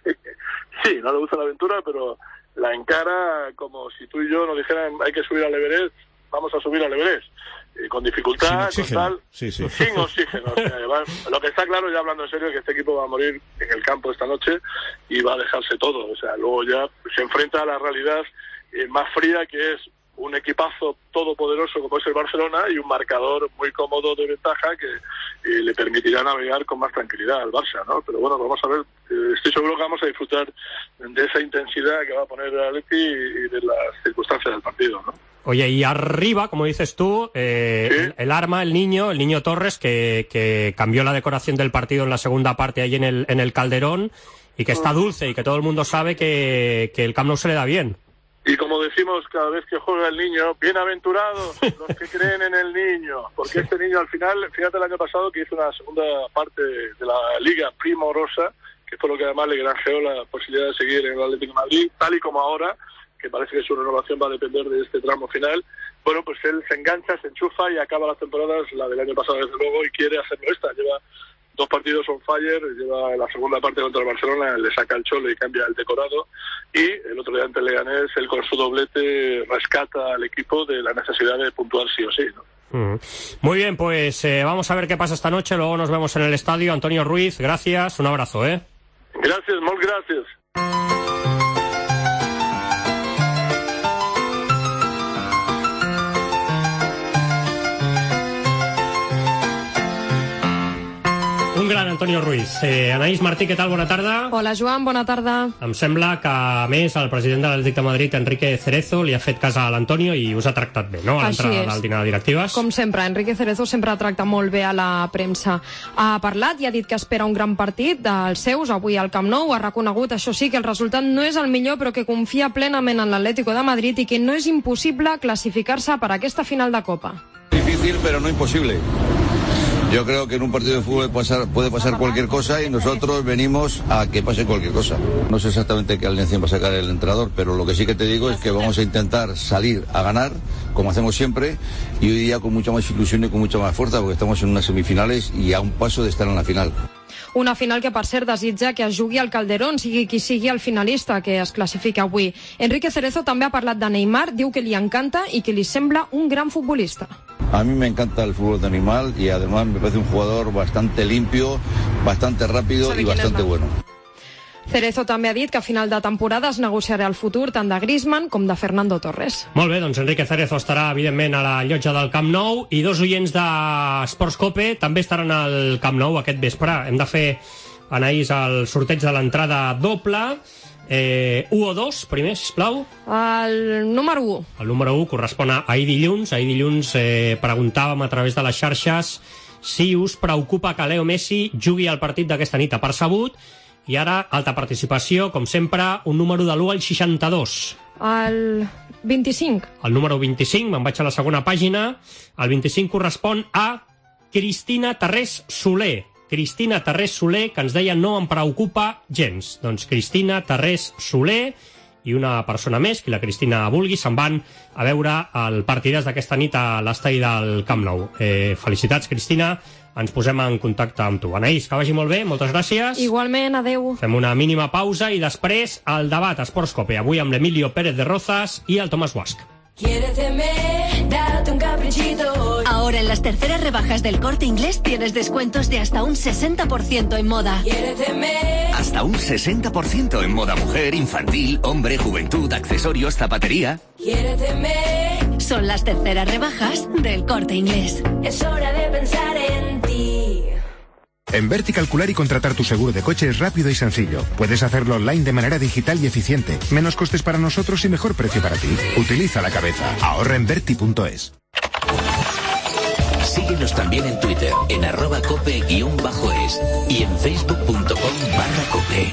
Speaker 13: sí, no le gusta la aventura, pero la encara como si tú y yo nos dijeran hay que subir al Everest, vamos a subir al Everest. Eh, con dificultad,
Speaker 9: Sin
Speaker 13: con
Speaker 9: oxígeno.
Speaker 13: tal,
Speaker 9: Sí, sí.
Speaker 13: sin oxígeno. O sea, va- lo que está claro, ya hablando en serio, es que este equipo va a morir en el campo esta noche y va a dejarse todo. O sea, luego ya se enfrenta a la realidad eh, más fría, que es un equipazo todopoderoso como es el Barcelona y un marcador muy cómodo de ventaja que eh, le permitirá navegar con más tranquilidad al Barça, ¿no? Pero bueno, vamos a ver, eh, estoy seguro que vamos a disfrutar de esa intensidad que va a poner el Atleti y de las circunstancias del partido, ¿no?
Speaker 3: Oye, y arriba, como dices tú, eh, ¿sí? el, el arma, el niño, el niño Torres, que, que cambió la decoración del partido en la segunda parte ahí en el, en el Calderón, y que está dulce y que todo el mundo sabe que, que el Camp Nou se le da bien.
Speaker 13: Y como decimos cada vez que juega el niño, bienaventurados los que creen en el niño, porque este niño al final, fíjate el año pasado que hizo una segunda parte de la Liga primorosa, que fue lo que además le granjeó la posibilidad de seguir en el Atlético de Madrid, tal y como ahora, que parece que su renovación va a depender de este tramo final. Bueno, pues él se engancha, se enchufa y acaba las temporadas, la del año pasado desde luego, y quiere hacerlo esta. Lleva dos partidos on fire, lleva la segunda parte contra el Barcelona, le saca el chole y cambia el decorado, y el otro día ante el Leganés, él con su doblete rescata al equipo de la necesidad de puntuar sí o sí, ¿no?
Speaker 3: Mm. Muy bien, pues eh, vamos a ver qué pasa esta noche, luego nos vemos en el estadio. Antonio Ruiz, gracias, un abrazo, ¿eh?
Speaker 13: Gracias, molt gracias.
Speaker 3: Un gran Antonio Ruiz. Eh, Anaïs Martí, què tal? Bona tarda.
Speaker 14: Hola, Joan, bona tarda.
Speaker 3: Em sembla que, a més, el president de l'Atlètic de Madrid, Enrique Cerezo, li ha fet cas a l'Antonio i us ha tractat bé, no?, a l'entrada del dinar de directives.
Speaker 14: Com sempre, Enrique Cerezo sempre tracta molt bé a la premsa. Ha parlat i ha dit que espera un gran partit dels seus avui al Camp Nou. Ha reconegut, això sí, que el resultat no és el millor, però que confia plenament en l'Atlético de Madrid i que no és impossible classificar-se per aquesta final de Copa.
Speaker 15: Difícil, pero no imposible. Yo creo que en un partido de fútbol pasar, puede pasar cualquier cosa y nosotros venimos a que pase cualquier cosa. No sé exactamente qué alineación va a sacar el entrenador, pero lo que sí que te digo es que vamos a intentar salir a ganar, como hacemos siempre, y hoy día con mucha más ilusión y con mucha más fuerza, porque estamos en unas semifinales y a un paso de estar en la final.
Speaker 14: Una final que, per cert, desitja que es jugui al Calderón, sigui qui sigui el finalista que es classifica avui. Enrique Cerezo també ha parlat de Neymar, diu que li encanta i que li sembla un gran futbolista.
Speaker 15: A mí me encanta el fútbol de Neymar y además me parece un jugador bastante limpio, bastante rápido y bastante bueno.
Speaker 14: Cerezo també ha dit que a final de temporada es negociarà el futur tant de Griezmann com de Fernando Torres.
Speaker 3: Molt bé, doncs Enrique Cerezo estarà evidentment a la llotja del Camp Nou i dos oients d'Esports Cope també estaran al Camp Nou aquest vespre. Hem de fer, Anaïs, el sorteig de l'entrada doble. Eh, u o dos, primer, sisplau.
Speaker 14: El número u.
Speaker 3: El número u correspon a ahir dilluns. Ahir dilluns eh, preguntàvem a través de les xarxes si us preocupa que Leo Messi jugui al partit d'aquesta nit a percebut. I ara, alta participació, com sempre, un número de l'u al seixanta-dos.
Speaker 14: El vint-i-cinc.
Speaker 3: El número vint-i-cinc, me'n vaig a la segona pàgina. El vint-i-cinc correspon a Cristina Tarrés Soler. Cristina Tarrés Soler, que ens deia no em preocupa gens. Doncs Cristina Tarrés Soler i una persona més, que la Cristina vulgui, se'n van a veure el partidàs d'aquesta nit a l'estadi del Camp Nou. Eh, felicitats, Cristina. Ens posem en contacte amb tu. Anaïs, que vagi molt bé, moltes gràcies.
Speaker 14: Igualment, adeu.
Speaker 3: Fem una mínima pausa i després el debat Esports Cope. Avui amb l'Emilio Pérez de Rozas i el Tomàs Guasc.
Speaker 2: Quiéreteme, date un caprichito. Ahora en las terceras rebajas del Corte Inglés tienes descuentos de hasta un sesenta por ciento en moda. Quiéreteme.
Speaker 8: Hasta un sesenta por ciento en moda mujer, infantil, hombre, juventud, accesorios, zapatería.
Speaker 2: Quiéreteme. Son las terceras rebajas del Corte Inglés. Es hora de pensar en ti.
Speaker 16: En Verti calcular y contratar tu seguro de coche es rápido y sencillo. Puedes hacerlo online de manera digital y eficiente. Menos costes para nosotros y mejor precio para ti. Utiliza la cabeza. Ahorra en verti punto es.
Speaker 17: Síguenos también en Twitter, en arroba cope guión bajo es y en facebook punto com barra cope.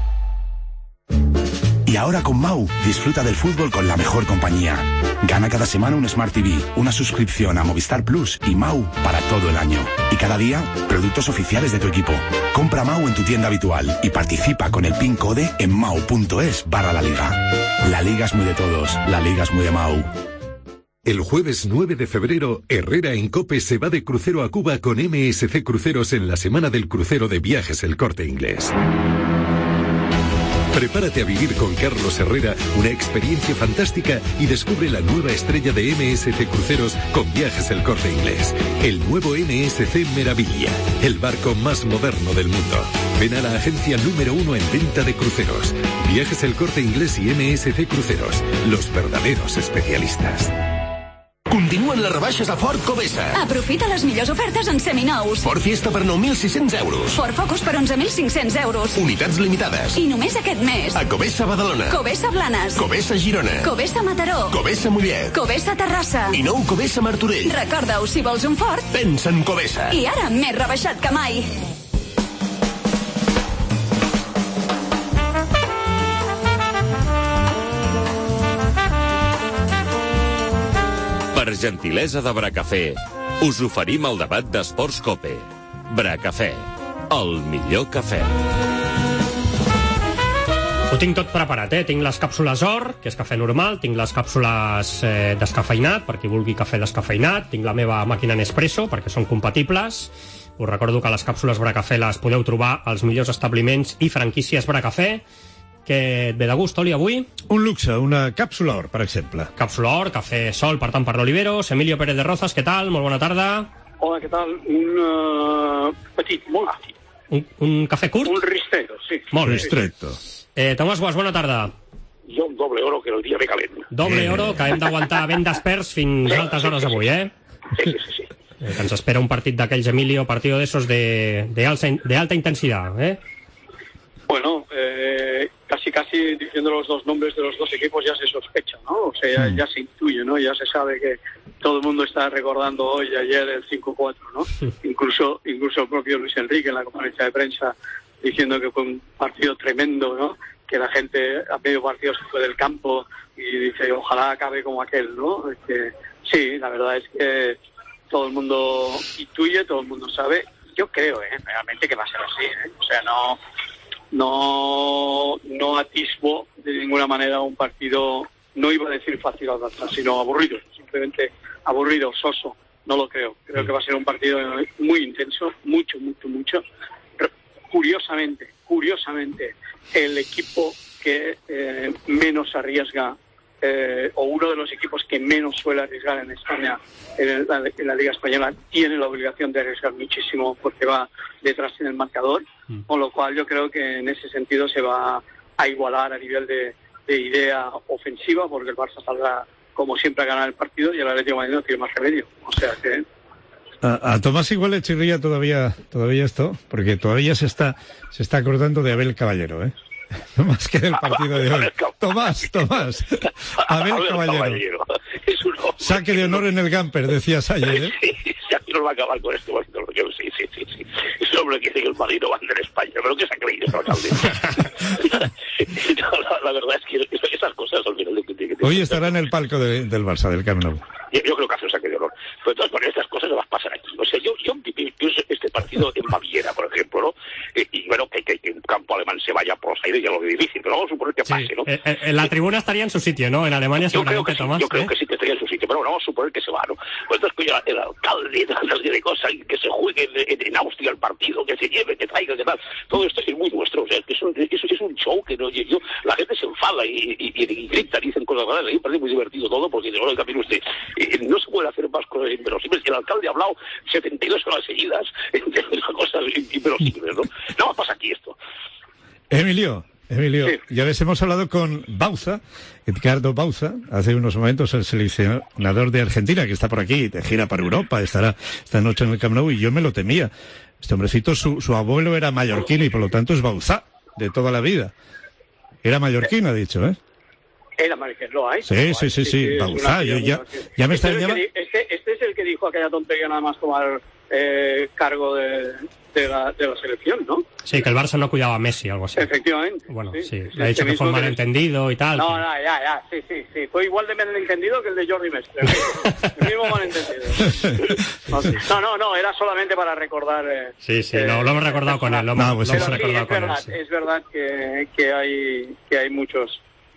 Speaker 18: Y ahora con Mau, disfruta del fútbol con la mejor compañía. Gana cada semana un Smart T V, una suscripción a Movistar Plus y Mau para todo el año. Y cada día, productos oficiales de tu equipo. Compra Mau en tu tienda habitual y participa con el PIN code en mau punto es barra la liga. La liga es muy de todos, la liga es muy de Mau.
Speaker 19: El jueves nueve de febrero, Herrera en COPE se va de crucero a Cuba con M S C Cruceros en la semana del crucero de viajes El Corte Inglés. Prepárate a vivir con Carlos Herrera una experiencia fantástica y descubre la nueva estrella de M S C Cruceros con Viajes El Corte Inglés. El nuevo M S C Meraviglia, el barco más moderno del mundo. Ven a la agencia número uno en venta de cruceros. Viajes El Corte Inglés y M S C Cruceros, los verdaderos especialistas.
Speaker 6: Continuen les rebaixes a Ford Covesa.
Speaker 2: Aprofita les millors ofertes en seminous.
Speaker 6: Ford Fiesta per nou mil sis-cents euros.
Speaker 2: Ford Focus per onze mil cinc-cents euros.
Speaker 6: Unitats limitades.
Speaker 2: I només aquest mes.
Speaker 6: A Covesa Badalona.
Speaker 2: Covesa Blanes.
Speaker 6: Covesa Girona.
Speaker 2: Covesa Mataró.
Speaker 6: Covesa Mollet.
Speaker 2: Covesa Terrassa.
Speaker 6: I nou Covesa Martorell.
Speaker 2: Recorda-ho, si vols un Ford,
Speaker 6: pensa en Covesa.
Speaker 2: I ara més rebaixat que mai.
Speaker 20: Per gentilesa de Bracafé, us oferim el debat d'Esports Cope. Bracafé, el millor cafè.
Speaker 3: Ho tinc tot preparat, eh? Tinc les càpsules or, que és cafè normal, tinc les càpsules eh, descafeinat, per qui vulgui cafè descafeinat, tinc la meva màquina Nespresso, perquè són compatibles. Us recordo que les càpsules Bracafé les podeu trobar als millors establiments i franquícies Bracafé. Què et ve de gust, Oli, avui?
Speaker 9: Un luxe, una càpsula or, per exemple.
Speaker 3: Càpsula or, cafè sol, per tant, per l'Oliveros. Emilio Pérez de Rozas, què tal? Molt bona tarda.
Speaker 21: Hola, què tal? Un uh, petit, molt petit.
Speaker 3: Un, un cafè curt?
Speaker 21: Un ristretto, sí.
Speaker 3: Molt bé.
Speaker 9: Ristretto.
Speaker 3: Eh, Tomàs Guas, bona tarda.
Speaker 21: Jo un doble oro que el dia ve calent.
Speaker 3: Doble eh. oro, que hem d'aguantar ben desperts fins a altes hores avui, eh?
Speaker 21: Sí, sí, sí.
Speaker 3: Eh, que ens espera un partit d'aquells, Emilio, partido de esos de, de, alta, de alta intensidad, eh?
Speaker 21: Bueno, eh, casi casi diciendo los dos nombres de los dos equipos ya se sospecha, ¿no? O sea, ya, ya se intuye, ¿no? Ya se sabe que todo el mundo está recordando hoy y ayer el cinco cuatro, ¿no? Sí. Incluso incluso el propio Luis Enrique en la conferencia de prensa diciendo que fue un partido tremendo, ¿no? Que la gente a medio partido se fue del campo y dice, ojalá acabe como aquel, ¿no? Que, sí, la verdad es que todo el mundo intuye, todo el mundo sabe. Yo creo, ¿eh? Realmente que va a ser así, ¿eh? O sea, no... No, no atisbo de ninguna manera un partido, no iba a decir fácil al Barça, sino aburrido, simplemente aburrido, soso, no lo creo. Creo que va a ser un partido muy intenso, mucho, mucho, mucho. Curiosamente, curiosamente, el equipo que eh, menos arriesga, eh, o uno de los equipos que menos suele arriesgar en España, en la, en la Liga Española, tiene la obligación de arriesgar muchísimo porque va detrás en el marcador, mm. con lo cual yo creo que en ese sentido se va a igualar a nivel de, de idea ofensiva, porque el Barça saldrá como siempre a ganar el partido y el Atlético de Madrid no tiene más remedio. O sea que...
Speaker 9: A, a Tomás igual le chirría todavía todavía esto, porque todavía se está se está acordando de Abel Caballero, ¿eh? Más que del partido de hoy. Tomás, Tomás. Abel Caballero. Saque de honor en el Gamper, decías ayer, ¿eh?
Speaker 22: Sí, sí, aquí nos va a acabar con esto. Sí, sí, sí, sí. Ese hombre que dice que el Madrid no va a andar en España, pero que se ha creído ese alcalde. No, la, la verdad es que esas cosas al final... Que, que, que,
Speaker 9: hoy estará en el palco de, del Barça, del Camp Nou.
Speaker 22: Yo, yo creo que hace un saque de honor. Pero de todas maneras, estas cosas no las pasan aquí. O sea, yo, yo pienso este partido en Baviera, por ejemplo, ¿no? Eh, y bueno, que, que, que un campo alemán se vaya por los aires ya lo veo difícil, pero vamos a suponer que
Speaker 3: sí,
Speaker 22: pase, ¿no?
Speaker 3: Eh, eh, la tribuna estaría en su sitio, ¿no? En Alemania seguramente, Tomás.
Speaker 22: Yo creo que sí, que estaría en su sitio, pero bueno, vamos a suponer que se va, ¿no? Pues entonces, coño, el alcalde, una serie de cosas, que se juegue en, en Austria el partido, que se lleve, que traiga, que tal. Todo esto es muy nuestro, o sea, que es un, es, es un show que no, yo, la gente se enfada y, y, y, y grita, dicen cosas raras, a mí me parece muy divertido todo, porque bueno, también usted, eh, no se puede hacer más cosas inverosímiles. El alcalde ha hablado setenta y dos horas seguidas de cosas inverosímiles, ¿no? No pasa aquí esto.
Speaker 9: Emilio, Emilio,
Speaker 21: sí.
Speaker 9: Ya les hemos hablado con Bauza, Edgardo Bauza, hace unos momentos el seleccionador de Argentina, que está por aquí, de gira para Europa, estará esta noche en el Camp Nou, y yo me lo temía. Este hombrecito, su, su abuelo era mallorquín y por lo tanto es Bauza, de toda la vida. Era mallorquín, ha dicho, ¿eh?
Speaker 21: Era mallorquín, lo hay.
Speaker 9: Sí, sí, sí, sí, Bauza, yo ya, ya me está llamando.
Speaker 21: Este, este es el que dijo aquella tontería nada más tomar eh, cargo de, de, la, de la selección, ¿no?
Speaker 3: Sí, que el Barça no cuidaba a Messi, algo así.
Speaker 21: Efectivamente.
Speaker 3: Bueno, sí, sí.
Speaker 21: sí
Speaker 3: le ha dicho que fue un malentendido y tal.
Speaker 21: No,
Speaker 3: que...
Speaker 21: no, ya, ya, sí, sí, sí. Fue igual de malentendido que el de Jordi Mestre. El mismo malentendido. No, no, no, era solamente para recordar... Eh,
Speaker 3: sí, sí, eh, lo, lo hemos recordado con él. Lo,
Speaker 9: no, pues
Speaker 3: lo hemos
Speaker 21: sí,
Speaker 3: recordado
Speaker 21: es
Speaker 3: con
Speaker 21: verdad,
Speaker 3: él. Sí.
Speaker 21: Es verdad que, que, hay, que hay muchos...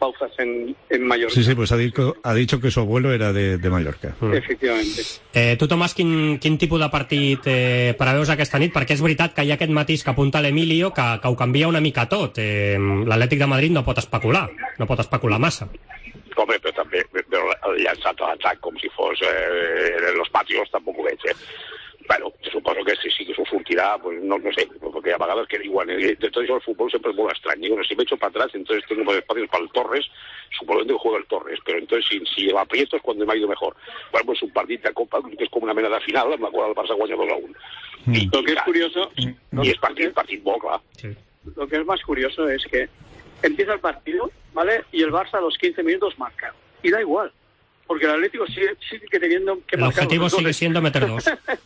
Speaker 21: Bauzas en, en Mallorca.
Speaker 9: Sí, sí, pues ha dicho, ha dicho que su abuelo era de, de Mallorca.
Speaker 21: Mm. Efectivamente.
Speaker 3: Eh, tu, Tomàs, quin, quin tipus de partit eh, preveus aquesta nit? Perquè és veritat que hi ha aquest matís que apunta l'Emilio, que, que ho canvia una mica tot. Eh, L'Atlètic de Madrid no pot especular, no pot especular massa.
Speaker 22: Home, però també però llançat a l'atac com si fos eh, en los patios, tampoc ho veig, eh? Bueno, suposo que si sí que s'ho sortirà, pues no, no sé, porque a vegades que diuen, eh, de tot això el futbol sempre es molt estrany. Bueno, si me echo para atrás, entonces tengo espacios para el Torres, suponiendo que juega el Torres, pero entonces si, si lo aprieto es cuando me ha ido mejor. Bueno, pues un partit de Copa, que és com una mena de final, amb la qual el Barça guanya dos a uno.
Speaker 21: Mm. Y, lo que es curioso...
Speaker 22: Y es partit, partit molt clar.
Speaker 21: Sí. Lo que es más curioso es que empieza el partido, ¿vale? Y el Barça a los quince minutos marca. Y da igual. Porque el Atlético sigue, sigue teniendo que
Speaker 3: el
Speaker 21: marcar.
Speaker 3: El objetivo sigue siendo meter dos.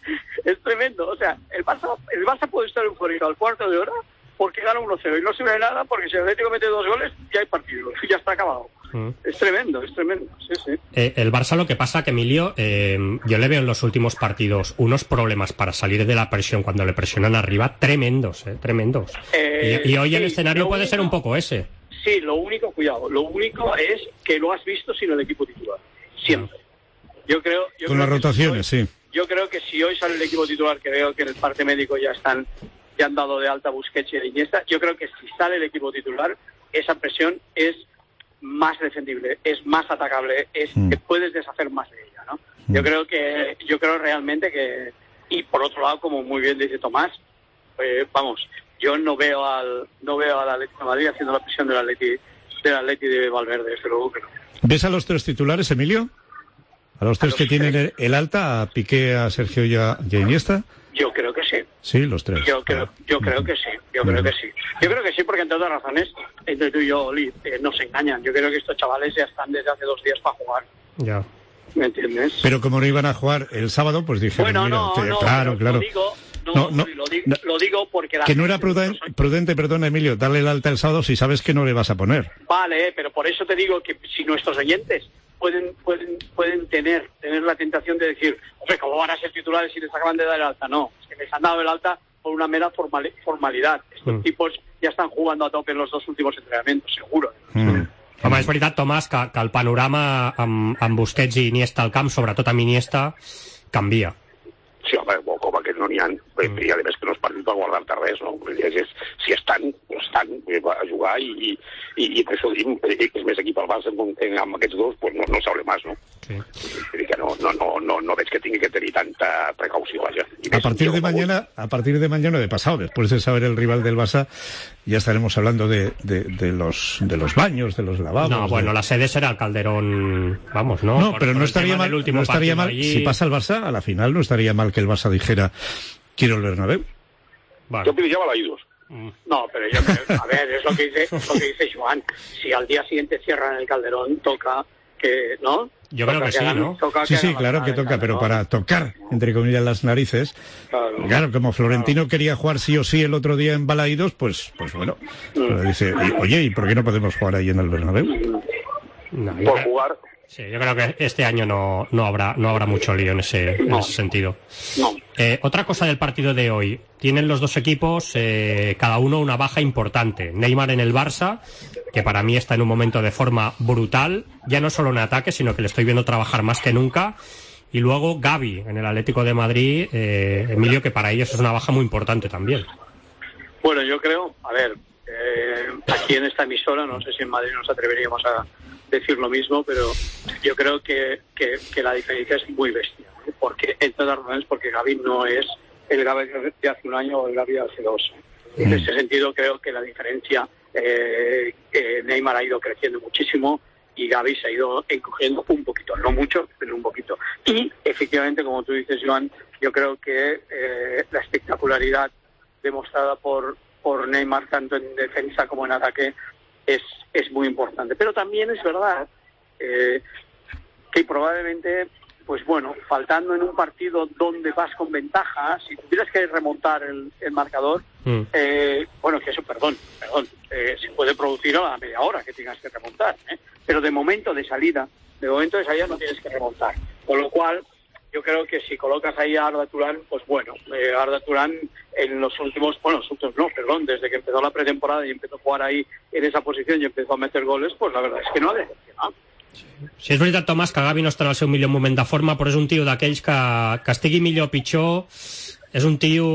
Speaker 21: Es tremendo. O sea, el Barça, el Barça puede estar eufórico al cuarto de hora porque gana uno cero. Y no sirve de nada porque si el Atlético mete dos goles, ya hay partido. Ya está acabado. Mm. Es tremendo, es tremendo. Sí, sí.
Speaker 3: Eh, el Barça, lo que pasa que Emilio, eh, yo le veo en los últimos partidos unos problemas para salir de la presión cuando le presionan arriba tremendos, eh, tremendos.
Speaker 21: Eh,
Speaker 3: y, y hoy
Speaker 21: sí,
Speaker 3: el escenario puede
Speaker 21: único,
Speaker 3: ser un poco ese.
Speaker 21: Sí, lo único, cuidado, lo único es que lo has visto sin el equipo titular. Siempre. Yo creo, yo
Speaker 9: Con
Speaker 21: creo
Speaker 9: las rotaciones,
Speaker 21: si hoy,
Speaker 9: sí.
Speaker 21: Yo creo que si hoy sale el equipo titular, que veo que en el parte médico ya están, ya han dado de alta Busquets y Iniesta, yo creo que si sale el equipo titular, esa presión es más defendible, es más atacable, es mm. que puedes deshacer más de ella, ¿no? Mm. Yo creo que, yo creo realmente que, y por otro lado, como muy bien dice Tomás, eh, vamos, yo no veo al, no veo al Atlético de Madrid haciendo la presión del Atleti, del Atleti de Valverde, desde luego que no.
Speaker 9: ¿Ves a los tres titulares, Emilio? ¿A los tres a los que tienen el, el alta, a Piqué, a Sergio y a, y a Iniesta?
Speaker 21: Yo creo que sí.
Speaker 9: Sí, los tres.
Speaker 21: Yo creo, yo creo que sí, yo creo que sí. Yo creo que sí, porque entre otras razones, entre tú y yo, Oli, eh, nos engañan. Yo creo que estos chavales ya están desde hace dos días para jugar.
Speaker 3: Ya.
Speaker 21: ¿Me entiendes?
Speaker 9: Pero como no iban a jugar el sábado, pues dijeron,
Speaker 21: bueno,
Speaker 9: mira,
Speaker 21: no,
Speaker 9: te,
Speaker 21: no,
Speaker 9: claro, claro.
Speaker 21: Lo digo, no,
Speaker 9: no, no,
Speaker 21: lo, digo, no, lo digo porque... La
Speaker 9: que no era prudente, prudente, perdón, Emilio, darle el alta el sábado si sabes que no le vas a poner.
Speaker 21: Vale, pero por eso te digo que si nuestros oyentes pueden pueden pueden tener tener la tentación de decir, hombre, ¿cómo van a ser titulares si les acaban de dar el alta? No, es que les han dado el alta por una mera formal, formalidad. Estos mm. tipos ya están jugando a tope en los dos últimos entrenamientos, seguro.
Speaker 3: Mm. Home, és veritat, Tomàs, que, que el panorama amb, amb Busquets i Iniesta al camp, sobretot amb Iniesta, canvia.
Speaker 22: Sí, home, com aquest no n'hi ha, mm. i a més que no es partit per guardar-te res, no? Si estan, estan a jugar i, i, i per això dic, és més equip al Barça amb aquests dos, pues no, no sabré més, no? Sí. Que no, no, no, no, no veig que tingui que tenir tanta precaució, vaja.
Speaker 9: A partir de mañana, a partir de mañana de pasado, después de saber el rival del Barça, ya estaremos hablando de, de, de los de los baños, de los lavabos.
Speaker 3: No, bueno,
Speaker 9: de...
Speaker 3: la sede será el Calderón, vamos, ¿no?
Speaker 9: No,
Speaker 3: por,
Speaker 9: pero
Speaker 3: por
Speaker 9: no estaría mal, no estaría mal allí... si pasa el Barça, a la final no estaría mal que el Barça dijera, quiero el Bernabéu.
Speaker 22: Vale. Yo pediría Balaídos.
Speaker 21: No, pero yo creo, a ver, es lo que dice, lo que dice Joan. Si al día siguiente cierran el Calderón, toca que, ¿no?
Speaker 3: Yo creo que, que sí, hagan, ¿no?
Speaker 9: Sí, sí, claro que toca, pero para tocar, entre comillas, las narices. Claro, claro como Florentino claro. quería jugar sí o sí el otro día en Balaídos, pues, pues bueno. Mm. Pero dice, oye, ¿y por qué no podemos jugar ahí en el Bernabéu?
Speaker 22: No, por jugar.
Speaker 3: Sí, yo creo que este año no, no habrá no habrá mucho lío en ese, no. en ese sentido.
Speaker 21: No.
Speaker 3: Eh, otra cosa del partido de hoy. Tienen los dos equipos, eh, cada uno una baja importante. Neymar en el Barça, que para mí está en un momento de forma brutal, ya no solo en ataque, sino que le estoy viendo trabajar más que nunca. Y luego Gavi en el Atlético de Madrid, eh, Emilio, que para ellos es una baja muy importante también.
Speaker 21: Bueno, yo creo, a ver, eh, aquí en esta emisora, no sé si en Madrid nos atreveríamos a decir lo mismo, pero yo creo que, que, que la diferencia es muy bestia, ¿eh? Porque entre otras razones, porque Gavi no es el Gavi de hace un año o el Gavi de hace dos. ¿eh? En ese sentido creo que la diferencia, eh, eh, Neymar ha ido creciendo muchísimo y Gavi se ha ido encogiendo un poquito, no mucho, pero un poquito. Y efectivamente, como tú dices, Joan, yo creo que eh, la espectacularidad demostrada por, por Neymar, tanto en defensa como en ataque, es, es muy importante. Pero también es verdad eh, que probablemente, pues bueno, faltando en un partido donde vas con ventaja, si tuvieras que remontar el, el marcador, mm. eh, bueno, que eso, perdón, perdón, eh, se puede producir a la media hora que tengas que remontar, ¿eh? Pero de momento de salida, de momento de salida no tienes que remontar. Con lo cual, yo creo que si colocas ahí a Arda Turán, pues bueno, eh, Arda Turán en los últimos, bueno, los últimos no, perdón, desde que empezó la pretemporada y empezó a jugar ahí en esa posición y empezó a meter goles, pues la verdad és que no ha decepcionat.
Speaker 3: Sí, és veritat, Tomàs, que Gavi no està en el seu millor moment de forma, però és un tio d'aquells que, que estigui millor o pitjor, és un tio,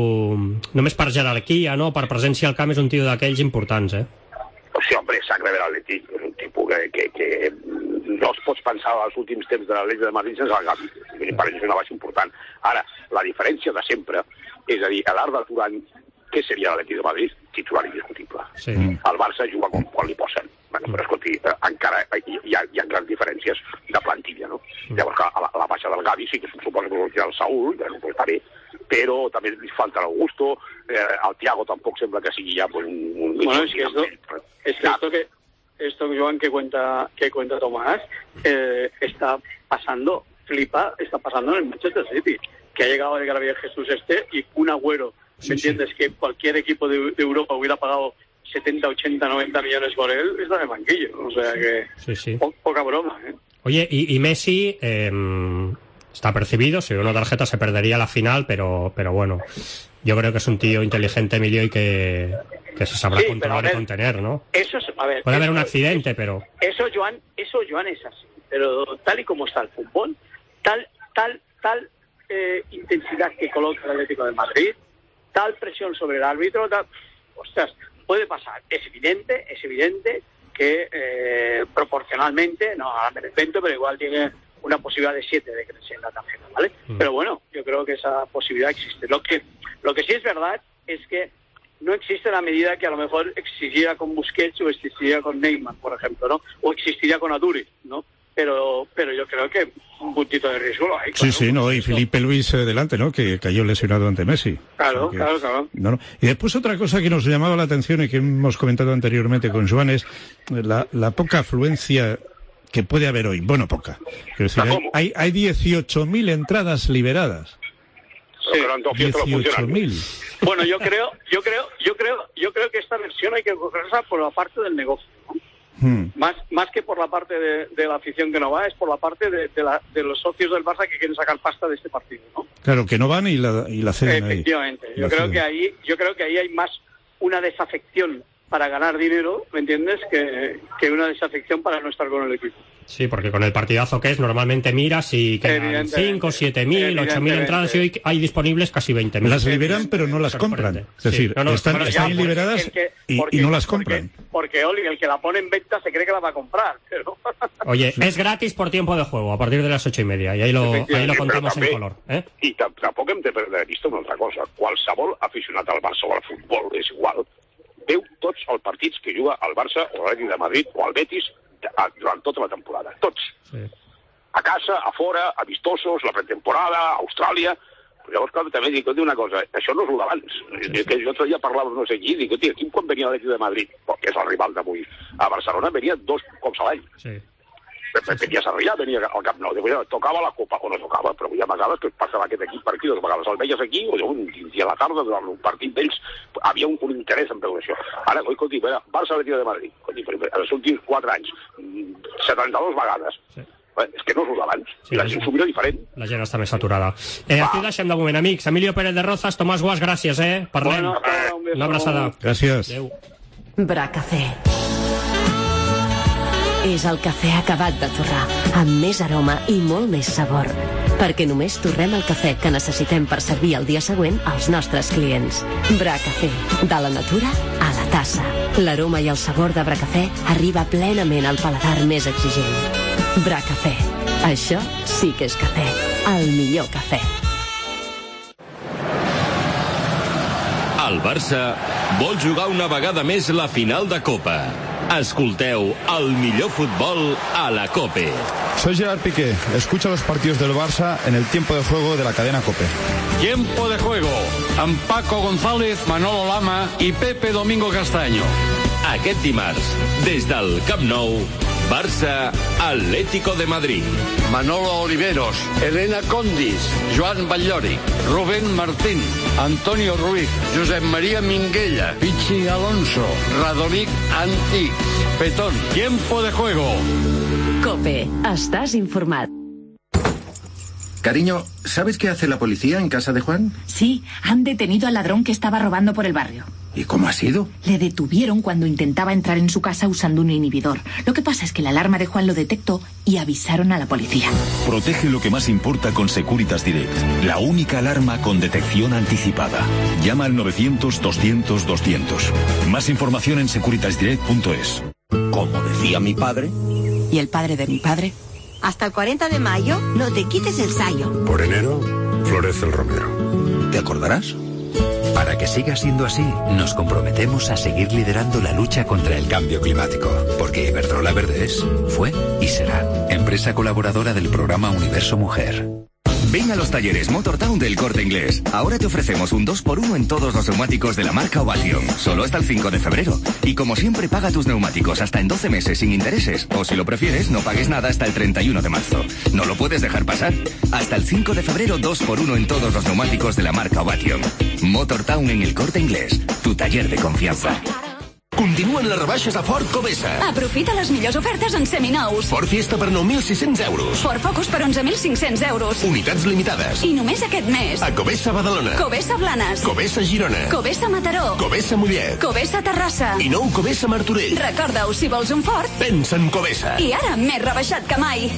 Speaker 3: només per jerarquia, no? Per presència al camp, és un tio d'aquells importants, eh?
Speaker 22: Sí, hombre, sacre de l'Atlètic, és un tipus que, que, que no es pots pensar als últims temps de l'Atlètic de Madrid sense el Gavi. Per això és una baixa important. Ara, la diferència de sempre, és a dir, l'Arda Turán, què seria l'Atlètic de Madrid? Titular indiscutible.
Speaker 3: Sí.
Speaker 22: El Barça juga com quan li posen. Bueno, però escolti, encara hi ha, hi ha grans diferències de plantilla, no? Mm. Llavors, a la, a la baixa del Gavi sí que suposa que no el Saúl, ja no pot estar bé, però també li falta l'Augusto, eh, el Thiago tampoc sembla que sigui ja pues, un... un
Speaker 21: bueno, es que esto, es que esto que esto, Joan, que cuenta, que cuenta Tomás, eh, está pasando, flipa, está pasando en el Manchester City, que ha llegado el Gabriel Jesús este y un Agüero, ¿me sí, entiendes? Sí. Que cualquier equipo de, de Europa hubiera pagado setenta, ochenta, noventa millones por él, está de banquillo, o sea que
Speaker 3: sí, sí.
Speaker 21: Po poca broma, ¿eh?
Speaker 3: Oye, y, y Messi eh, está percibido, si una tarjeta se perdería la final, pero, pero bueno, yo creo que es un tío inteligente, Emilio, y que, que se sabrá sí, controlar ver, y contener, ¿no?
Speaker 21: Eso es, a ver,
Speaker 3: puede
Speaker 21: eso,
Speaker 3: haber un accidente, pero...
Speaker 21: Eso, Joan, eso, Joan, es así, pero tal y como está el fútbol, tal, tal, tal eh, intensidad que coloca el Atlético de Madrid, tal presión sobre el árbitro, tal, ostras, puede pasar. Es evidente, es evidente que eh, proporcionalmente, no ahora me lo invento, pero igual tiene una posibilidad de siete de crecer en la tarjeta, ¿vale? Mm. Pero bueno, yo creo que esa posibilidad existe. Lo que, lo que sí es verdad es que no existe la medida que a lo mejor existiría con Busquets o existiría con Neymar, por ejemplo, ¿no? O existiría con Aduri, ¿no? Pero, pero yo creo que un puntito de riesgo lo hay.
Speaker 9: Claro. Sí, sí, no, y Felipe Luis eh, delante, ¿no? Que cayó lesionado ante Messi.
Speaker 21: Claro,
Speaker 9: o sea que,
Speaker 21: claro, claro.
Speaker 9: No, no. Y después otra cosa que nos llamaba la atención y que hemos comentado anteriormente con Joan es la, la poca afluencia que puede haber hoy. Bueno, poca. Quiero decir, hay, hay, hay dieciocho mil entradas liberadas.
Speaker 21: Sí.
Speaker 9: dieciocho mil.
Speaker 21: Bueno, yo creo, yo creo, yo creo, yo creo que esta versión hay que cogerla por la parte del negocio, ¿no? Hmm. Más, más que por la parte de, de la afición que no va, es por la parte de, de, la, de los socios del Barça que quieren sacar pasta de este partido, ¿no?
Speaker 9: Claro, que no van y la, y la ceden ahí.
Speaker 21: Efectivamente. Yo
Speaker 9: la
Speaker 21: creo
Speaker 9: ceden.
Speaker 21: que ahí, yo creo que ahí hay más una desafección para ganar dinero, ¿me entiendes? Que, que una desafección para no estar con el equipo.
Speaker 3: Sí, porque con el partidazo que es, normalmente miras y quedan cinco, siete mil, ocho mil entradas y hoy hay disponibles casi veinte mil.
Speaker 9: Las liberan, pero no las compran. Es decir, sí. no, no, están, están ya, liberadas que, y, porque, y no las compran.
Speaker 21: Porque, porque, Oli, el que la pone en venta se cree que la va a comprar. Pero...
Speaker 3: Oye, es gratis por tiempo de juego, a partir de las ocho y media, y ahí lo, ahí lo contamos també, en color. Eh?
Speaker 22: I tampoc hem de perdre de vista una altra cosa. Qualsevol aficionat al Barça o al futbol, és igual, veu tots els partits que juga al Barça o l'Atlètic de Madrid o al Betis durant tota la temporada. Tots. Sí. A casa, a fora, amistosos, la pretemporada, a Austràlia. Però llavors, clar, també dic, una cosa, això no és el d'abans. Sí, sí. Que jo l'altre dia parlava no sé qui, dic, aquí quan venia l'Atlètic de Madrid, que és el rival d'avui, a Barcelona venia dos cops a l'any. Sí. Venia a Sarrià, venia al Camp Nou, tocava la Copa, o no tocava, però hi ha vegades que passava aquest equip per aquí, dues vegades el veies aquí, o un dia a la tarda, durant un partit d'ells, havia un, un interès en veure això. Ara, oi, escolti, Barça Atlético de Madrid, escolti, els últims quatre anys, setanta-dues vegades. Sí. És que no és el d'abans, sí, la gent s'ho mira diferent.
Speaker 3: La gent està més saturada. Eh, aquí deixem de moment, amics. Emilio Pérez de Rozas, Tomàs Guas, gràcies, eh? Parlem.
Speaker 21: Bueno, eh, un
Speaker 3: una abraçada.
Speaker 9: Gràcies.
Speaker 3: Adéu.
Speaker 2: Bracafé. És el cafè acabat de torrar, amb més aroma i molt més sabor. Perquè només torrem el cafè que necessitem per servir el dia següent als nostres clients. Bracafé, de la natura a la tassa. L'aroma i el sabor de Bracafé arriba plenament al paladar més exigent. Bracafé, això sí que és cafè, el millor cafè.
Speaker 20: El Barça vol jugar una vegada més la final de Copa. Escolteu el millor futbol a la COPE.
Speaker 1: Soy Gerard Piqué. Escucha los partidos del Barça en el tiempo de juego de la cadena COPE.
Speaker 7: Tiempo de juego amb Paco González, Manolo Lama i Pepe Domingo Castaño.
Speaker 20: Aquest dimarts, des del Camp Nou, Barça Atlético de Madrid.
Speaker 7: Manolo Oliveros, Elena Condis, Joan Batllori, Rubén Martín, Antonio Ruiz, Josep María Minguella, Pichi Alonso, Radonic Antic, Petón. Tiempo de juego.
Speaker 2: COPE. Estàs informat.
Speaker 4: Cariño, ¿sabes qué hace la policía en casa de Juan?
Speaker 5: Sí, han detenido al ladrón que estaba robando por el barrio.
Speaker 4: ¿Y cómo ha sido?
Speaker 5: Le detuvieron cuando intentaba entrar en su casa usando un inhibidor. Lo que pasa es que la alarma de Juan lo detectó y avisaron a la policía.
Speaker 23: Protege lo que más importa con Securitas Direct, la única alarma con detección anticipada. Llama al novecientos doscientos doscientos. Más información en securitas direct punto es.
Speaker 24: Como decía mi padre.
Speaker 5: ¿Y el padre de mi padre?
Speaker 25: Hasta el cuarenta de mayo, no te quites el sayo.
Speaker 26: Por enero, florece el romero.
Speaker 24: ¿Te acordarás?
Speaker 27: Para que siga siendo así, nos comprometemos a seguir liderando la lucha contra el cambio climático. Porque Iberdrola Verde es, fue y será empresa colaboradora del programa Universo Mujer.
Speaker 8: Ven a los talleres Motortown del Corte Inglés. Ahora te ofrecemos un dos por uno en todos los neumáticos de la marca Ovation. Solo hasta el cinco de febrero. Y como siempre, paga tus neumáticos hasta en doce meses sin intereses. O si lo prefieres, no pagues nada hasta el treinta y uno de marzo. No lo puedes dejar pasar. Hasta el cinco de febrero, dos por uno en todos los neumáticos de la marca Ovation. Motortown en el Corte Inglés. Tu taller de confianza.
Speaker 6: Continuen les rebaixes a Ford Covesa.
Speaker 28: Aprofita les millors ofertes en seminous.
Speaker 6: Ford Fiesta per nou mil sis-cents euros.
Speaker 28: Ford Focus per onze mil cinc-cents euros.
Speaker 6: Unitats limitades.
Speaker 28: I només aquest mes.
Speaker 6: A Covesa Badalona.
Speaker 28: Covesa Blanes.
Speaker 6: Covesa Girona.
Speaker 28: Covesa Mataró.
Speaker 6: Covesa Mollet.
Speaker 28: Covesa Terrassa.
Speaker 6: I nou Covesa Martorell.
Speaker 28: Recorda-ho, si vols un Ford,
Speaker 6: pensa en Covesa.
Speaker 28: I ara més rebaixat que mai.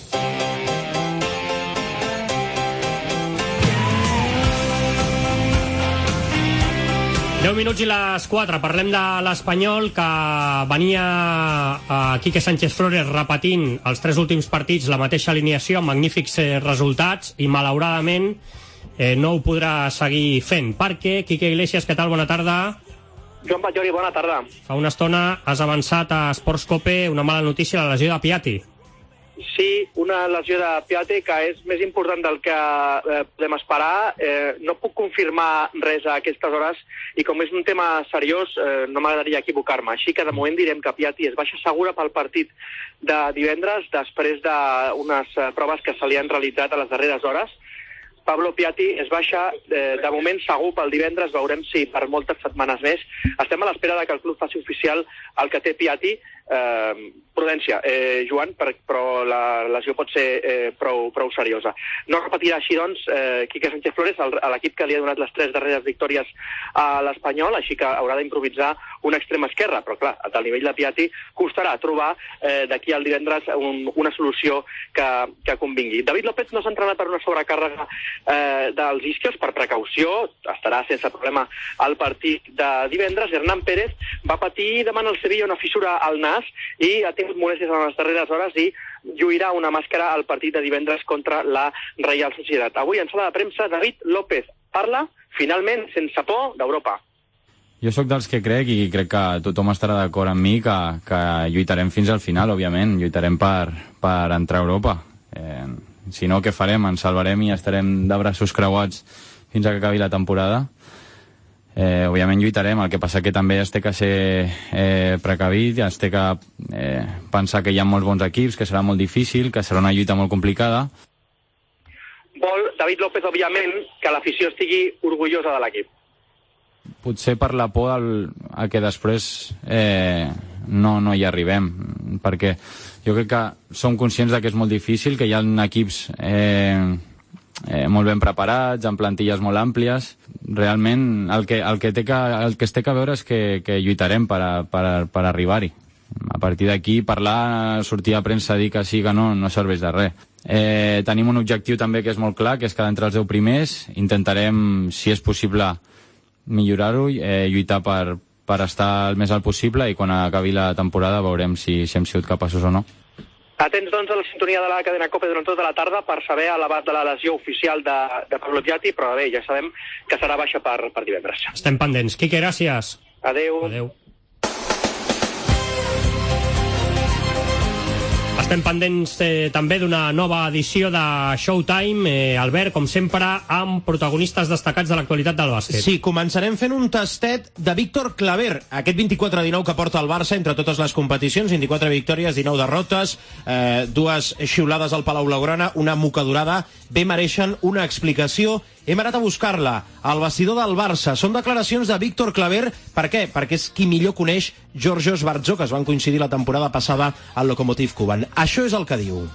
Speaker 3: deu minuts i les quatre. Parlem de l'Espanyol, que venia a Quique Sánchez Flores repetint els tres últims partits la mateixa alineació amb magnífics eh, resultats, i malauradament eh, no ho podrà seguir fent, perquè, Quique Iglesias, què tal? Bona tarda.
Speaker 21: Joan Batllori, bona tarda.
Speaker 3: Fa una estona has avançat a Sports Cope una mala notícia, la lesió de Piatti.
Speaker 21: Sí, una lesió de Piatti que és més important del que eh, podem esperar. Eh, no puc confirmar res a aquestes hores i com és un tema seriós eh, no m'agradaria equivocar-me. Així que de moment direm que Piatti es baixa segura pel partit de divendres després d'unes eh, proves que se li han realitzat a les darreres hores. Pablo Piatti es baixa eh, de moment segur pel divendres, veurem si per moltes setmanes més. Estem a l'espera de que el club faci oficial el que té Piatti. Eh, prudència, eh, Joan, per, però la lesió pot ser eh, prou, prou seriosa. No repetirà així, doncs, eh, Quique Sánchez Flores, l'equip que li ha donat les tres darreres victòries a l'Espanyol, així que haurà d'improvisar una extrema esquerra, però clar, al nivell de Piatti costarà trobar eh, d'aquí al divendres un, una solució que, que convingui. David López no s'ha entrenat per una sobrecàrrega eh, dels isquios, per precaució, estarà sense problema al partit de divendres. Hernán Pérez va patir demà al Sevilla una fissura al nas i ha tingut molèsties en les darreres hores i lluirà una màscara al partit de divendres contra la Reial Societat. Avui en sala de premsa, David López parla, finalment, sense por, d'Europa.
Speaker 29: Jo sóc dels que crec, i crec que tothom estarà d'acord amb mi, que, que lluitarem fins al final, òbviament. Lluitarem per, per entrar a Europa. Eh, si no, què farem? Ens salvarem i estarem de braços creuats fins a que acabi la temporada. Eh, òbviament lluitarem, el que passa que també es té que ser eh, precavit, es té que eh, pensar que hi ha molts bons equips, que serà molt difícil, que serà una lluita molt complicada.
Speaker 21: Vol David López, òbviament, que l'afició estigui orgullosa de l'equip.
Speaker 29: Potser per la por al, a que després eh, no, no hi arribem, perquè jo crec que som conscients de que és molt difícil, que hi ha equips eh, Eh, molt ben preparats, amb plantilles molt àmplies. Realment el que, el que, té que, el que es té que veure és que, que lluitarem per, a, per, a, per arribar-hi. A partir d'aquí parlar, sortir a premsa a dir que sí que no, no serveix de res. Eh, tenim un objectiu també que és molt clar, que és quedar entre els deu primers. Intentarem, si és possible, millorar-ho, eh, lluitar per, per estar el més alt possible, i quan acabi la temporada veurem si, si hem sigut capaços o no.
Speaker 21: Atents, doncs, a la sintonia de la cadena COPE durant tota la tarda per saber l'abast de la lesió oficial de, de Pablo Piatti, però bé, ja sabem que serà baixa per, per divendres.
Speaker 3: Estem pendents. Quique, gràcies.
Speaker 21: Adéu.
Speaker 3: Adéu. Estem pendents eh, també d'una nova edició de Showtime. Eh, Albert, com sempre, amb protagonistes destacats de l'actualitat del bàsquet.
Speaker 30: Sí, començarem fent un tastet de Víctor Claver, aquest vint-i-quatre dinou que porta el Barça entre totes les competicions, vint-i-quatre victòries, dinou derrotes, eh, dues xiulades al Palau Blaugrana, una mocadurada. Bé mereixen una explicació. Hem anat a buscar-la al vestidor del Barça. Són declaracions de Víctor Claver. Per què? Perquè és qui millor coneix Georgios Bartzó, que es van coincidir la temporada passada al Lokomotiv Kuban. Això és el que diu.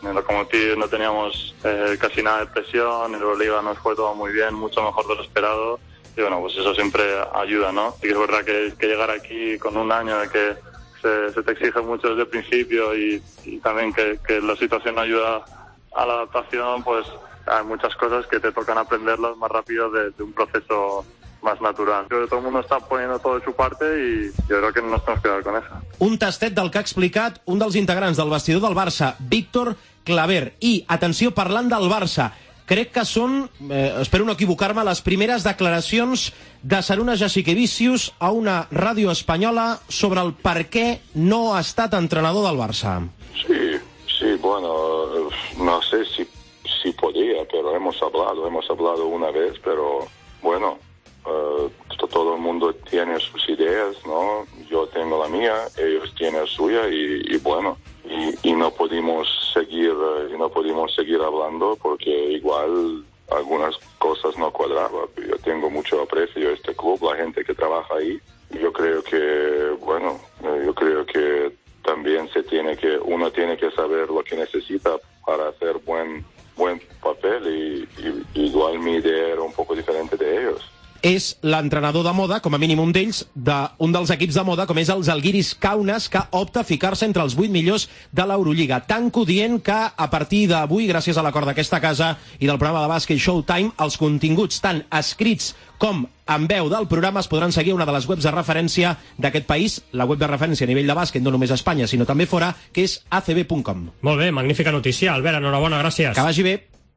Speaker 10: el Lokomotiv no teníamos eh, casi nada de presión, en Euroliga nos fue todo muy bien, mucho mejor de lo esperado. Y bueno, pues eso siempre ayuda, ¿no? Y es verdad que, que llegar aquí con un año de que se, se te exige mucho desde el principio y, y también que, que la situación ayuda a la adaptación, pues hay muchas cosas que te tocan aprenderlas más rápido de, de un proceso más natural. Creo que todo el mundo està poniendo todo de su parte i jo crec que no ens podem quedar con eso.
Speaker 30: Un tastet del que ha explicat un dels integrants del vestidor del Barça, Víctor Claver. I, atenció, parlant del Barça, crec que són, eh, espero no equivocar-me, les primeres declaracions de Sarunas Jasikevičius a una ràdio espanyola sobre el per què no ha estat entrenador del Barça.
Speaker 11: Sí, sí, bueno, no sé si, si podía, pero hemos hablado, hemos hablado una vez, pero bueno, uh, todo el mundo tiene sus ideas, ¿no? Yo tengo la mía, ellos tienen la suya y, y bueno, y, y no pudimos seguir, y no pudimos seguir hablando porque igual algunas cosas no cuadraban. Yo tengo mucho aprecio a este club, la gente que trabaja ahí. Yo creo que, bueno, yo creo que también se tiene que, uno tiene que saber lo que necesita para hacer buen, buen papel y, y igual mi idea era un poco diferente de ellos.
Speaker 30: És l'entrenador de moda, com a mínim un d'ells, d'un dels equips de moda, com és el Žalgiris Kaunas, que opta a ficar-se entre els vuit millors de l'Eurolliga. Tanco dient que a partir d'avui, gràcies a l'acord d'aquesta casa i del programa de bàsquet Showtime, els continguts tant escrits com en veu del programa es podran seguir a una de les webs de referència d'aquest país, la web de referència a nivell de bàsquet, no només a Espanya, sinó també fora, que és a c b punt com.
Speaker 3: Molt bé, magnífica notícia. Albert, enhorabona, gràcies.
Speaker 30: Que vagi bé.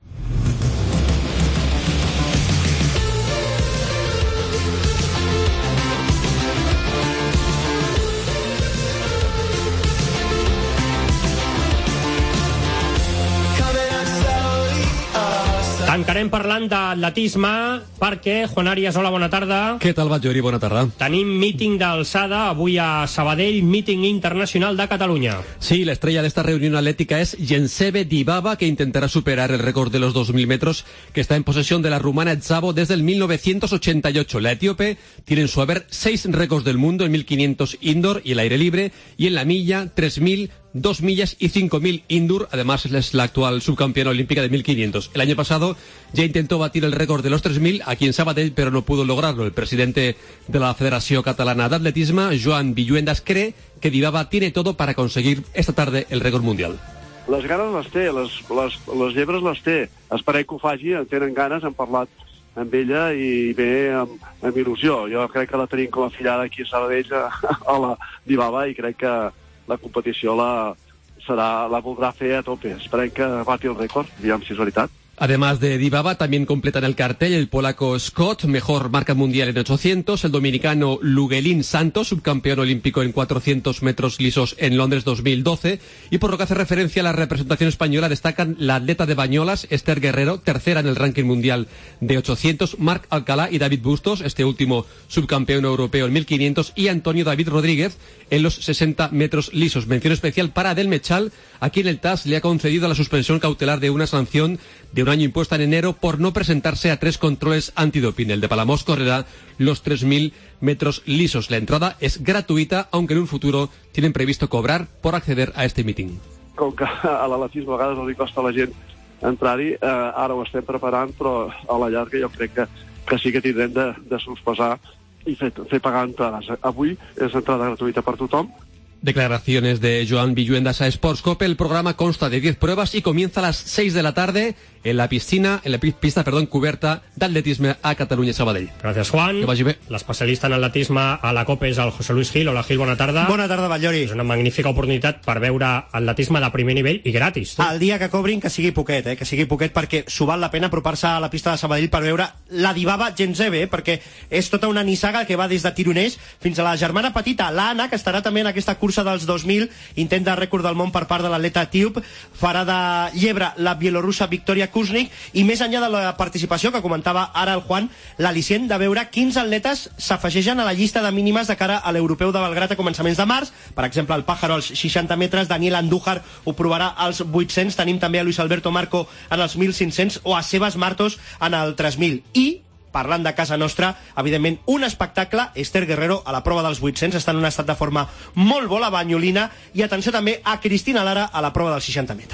Speaker 3: Tancarem parlant d'atletisme perquè, Juan Arias, hola, bona tarda.
Speaker 12: Què tal, Batllori? Bona tarda.
Speaker 3: Tenim míting d'alçada avui a Sabadell, míting internacional de Catalunya.
Speaker 12: Sí, la estrella de esta reunión atlética es Jensebe Dibaba, que intentará superar el récord de los dos mil metros que está en posesión de la rumana Etsavo desde el mil novecientos ochenta y ocho. La etíope tiene en su haber seis récords del mundo en mil quinientos indoor y el aire libre, y en la milla tres mil, dos millas y cinco mil indoor. Además es la actual subcampeona olímpica de mil quinientos. El año pasado ya intentó batir el récord de los tres mil aquí en Sabadell, pero no pudo lograrlo. El presidente de la Federación Catalana de Atletismo, Joan Villuendas, cree que Dibaba tiene todo para conseguir esta tarde el récord mundial.
Speaker 21: Les ganes les té, les, les, les llebres les té. Esperem que ho faci, en tenen ganes, hem parlat amb ella i bé, amb, amb il·lusió. Jo crec que la tenim com a fillada aquí a Sabadell a, a la Dibaba i crec que la competició la, serà, la voldrà fer a tope. Esperem que bati el rècord, diguem si és veritat.
Speaker 12: Además de Dibaba, también completan el cartel el polaco Scott, mejor marca mundial en ochocientos, el dominicano Luguelín Santos, subcampeón olímpico en cuatrocientos metros lisos en Londres dos mil doce, y por lo que hace referencia a la representación española destacan la atleta de Bañolas, Esther Guerrero, tercera en el ranking mundial de ochocientos, Marc Alcalá y David Bustos, este último subcampeón europeo en mil quinientos, y Antonio David Rodríguez en los sesenta metros lisos. Mención especial para Adel Mechal, a quien el T A S le ha concedido la suspensión cautelar de una sanción de un año impuesta en enero por no presentarse a tres controles antidoping. El de Palamós correrá los tres mil metros lisos. La entrada es gratuita, aunque en un futuro tienen previsto cobrar por acceder a este meeting.
Speaker 21: Com que a l'atletisme a vegades no li costa a la gent entrar-hi, eh, ara ho estem preparant, però a la llarga jo crec que, que sí que tindrem de, de sospesar i fer, fer pagar entrades. Avui és entrada gratuïta per tothom.
Speaker 12: Declaraciones de Joan Villuendas a Sportscope. El programa consta de diez pruebas y comienza a las seis de la tarde en la piscina, en la pista, perdón, cubierta d'atletisme a Catalunya i Sabadell.
Speaker 3: Gràcies, Juan.
Speaker 12: Que vagi bé.
Speaker 3: L'especialista en atletisme a la COPE és el José Luis Gil. Hola, Gil, bona tarda.
Speaker 13: Bona tarda, Batllori.
Speaker 3: És una magnífica oportunitat per veure atletisme de primer nivell i gratis. Tu.
Speaker 13: El dia que cobrin, que sigui poquet, eh? que sigui poquet, perquè s'ho val la pena apropar-se a la pista de Sabadell per veure la Dibaba Jensebe, eh? perquè és tota una nissaga que va des de Tironers fins a la germana petita, l'Anna, que estarà també en aquesta cursa dels dos mil, intent de rècord del món per part de l'atleta etíop, farà de llebre la bielorussa Victoria Kuznik, i més enllà de la participació que comentava ara el Juan, l'al·licient de veure quins atletes s'afegeixen a la llista de mínimes de cara a l'europeu de Belgrat a començaments de març. Per exemple, el Pájaro als seixanta metres, Daniel Andújar ho provarà als vuit-cents, tenim també a Luis Alberto Marco en els mil cinc-cents o a Sebas Martos en el tres mil. I parlant de casa nostra, evidentment, un espectacle, Esther Guerrero a la prova dels vuit-cents, està en un estat de forma molt bo, la banyolina, i atenció també a Cristina Lara a la prova dels seixanta metres.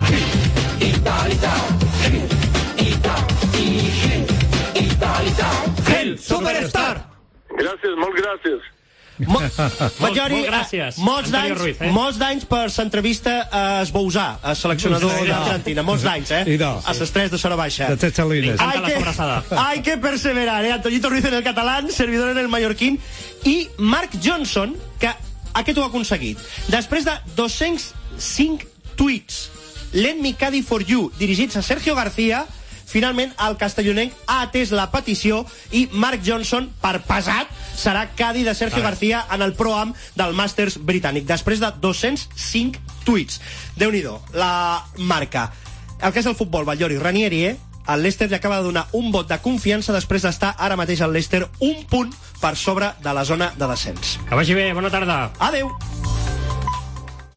Speaker 30: Gel, Superstar.
Speaker 11: Gràcies, molt gràcies.
Speaker 30: Mo
Speaker 3: molt
Speaker 30: Batllori,
Speaker 3: gràcies,
Speaker 30: molts
Speaker 3: Antonio
Speaker 30: d'anys
Speaker 3: Ruiz, eh?
Speaker 30: molts d'anys per l'entrevista a Esbousà, a seleccionador
Speaker 1: I no.
Speaker 30: d'Argentina. Molts d'anys, eh?
Speaker 1: I no.
Speaker 30: A les tres de Sora Baixa.
Speaker 1: De tres xalines.
Speaker 30: Hay que, hay que perseverar, eh? Antoñito Ruiz en el catalán, servidor en el mallorquín, i Mark Johnson, que aquest ho ha aconseguit. Després de dos-cents cinc tuits, Let Me Caddy for You, dirigits a Sergio García, finalment el castellonenc ha atès la petició i Mark Johnson, per pesat, serà cadi de Sergio García en el Pro-Am del Masters britànic, després de dos-cents cinc tuits. Déu-n'hi-do, la marca. El que és el futbol, Batllori, Ranieri, eh? El Leicester li acaba de donar un vot de confiança després d'estar ara mateix al Leicester un punt per sobre de la zona de descens.
Speaker 3: Que vagi bé, bona tarda.
Speaker 30: Adeu.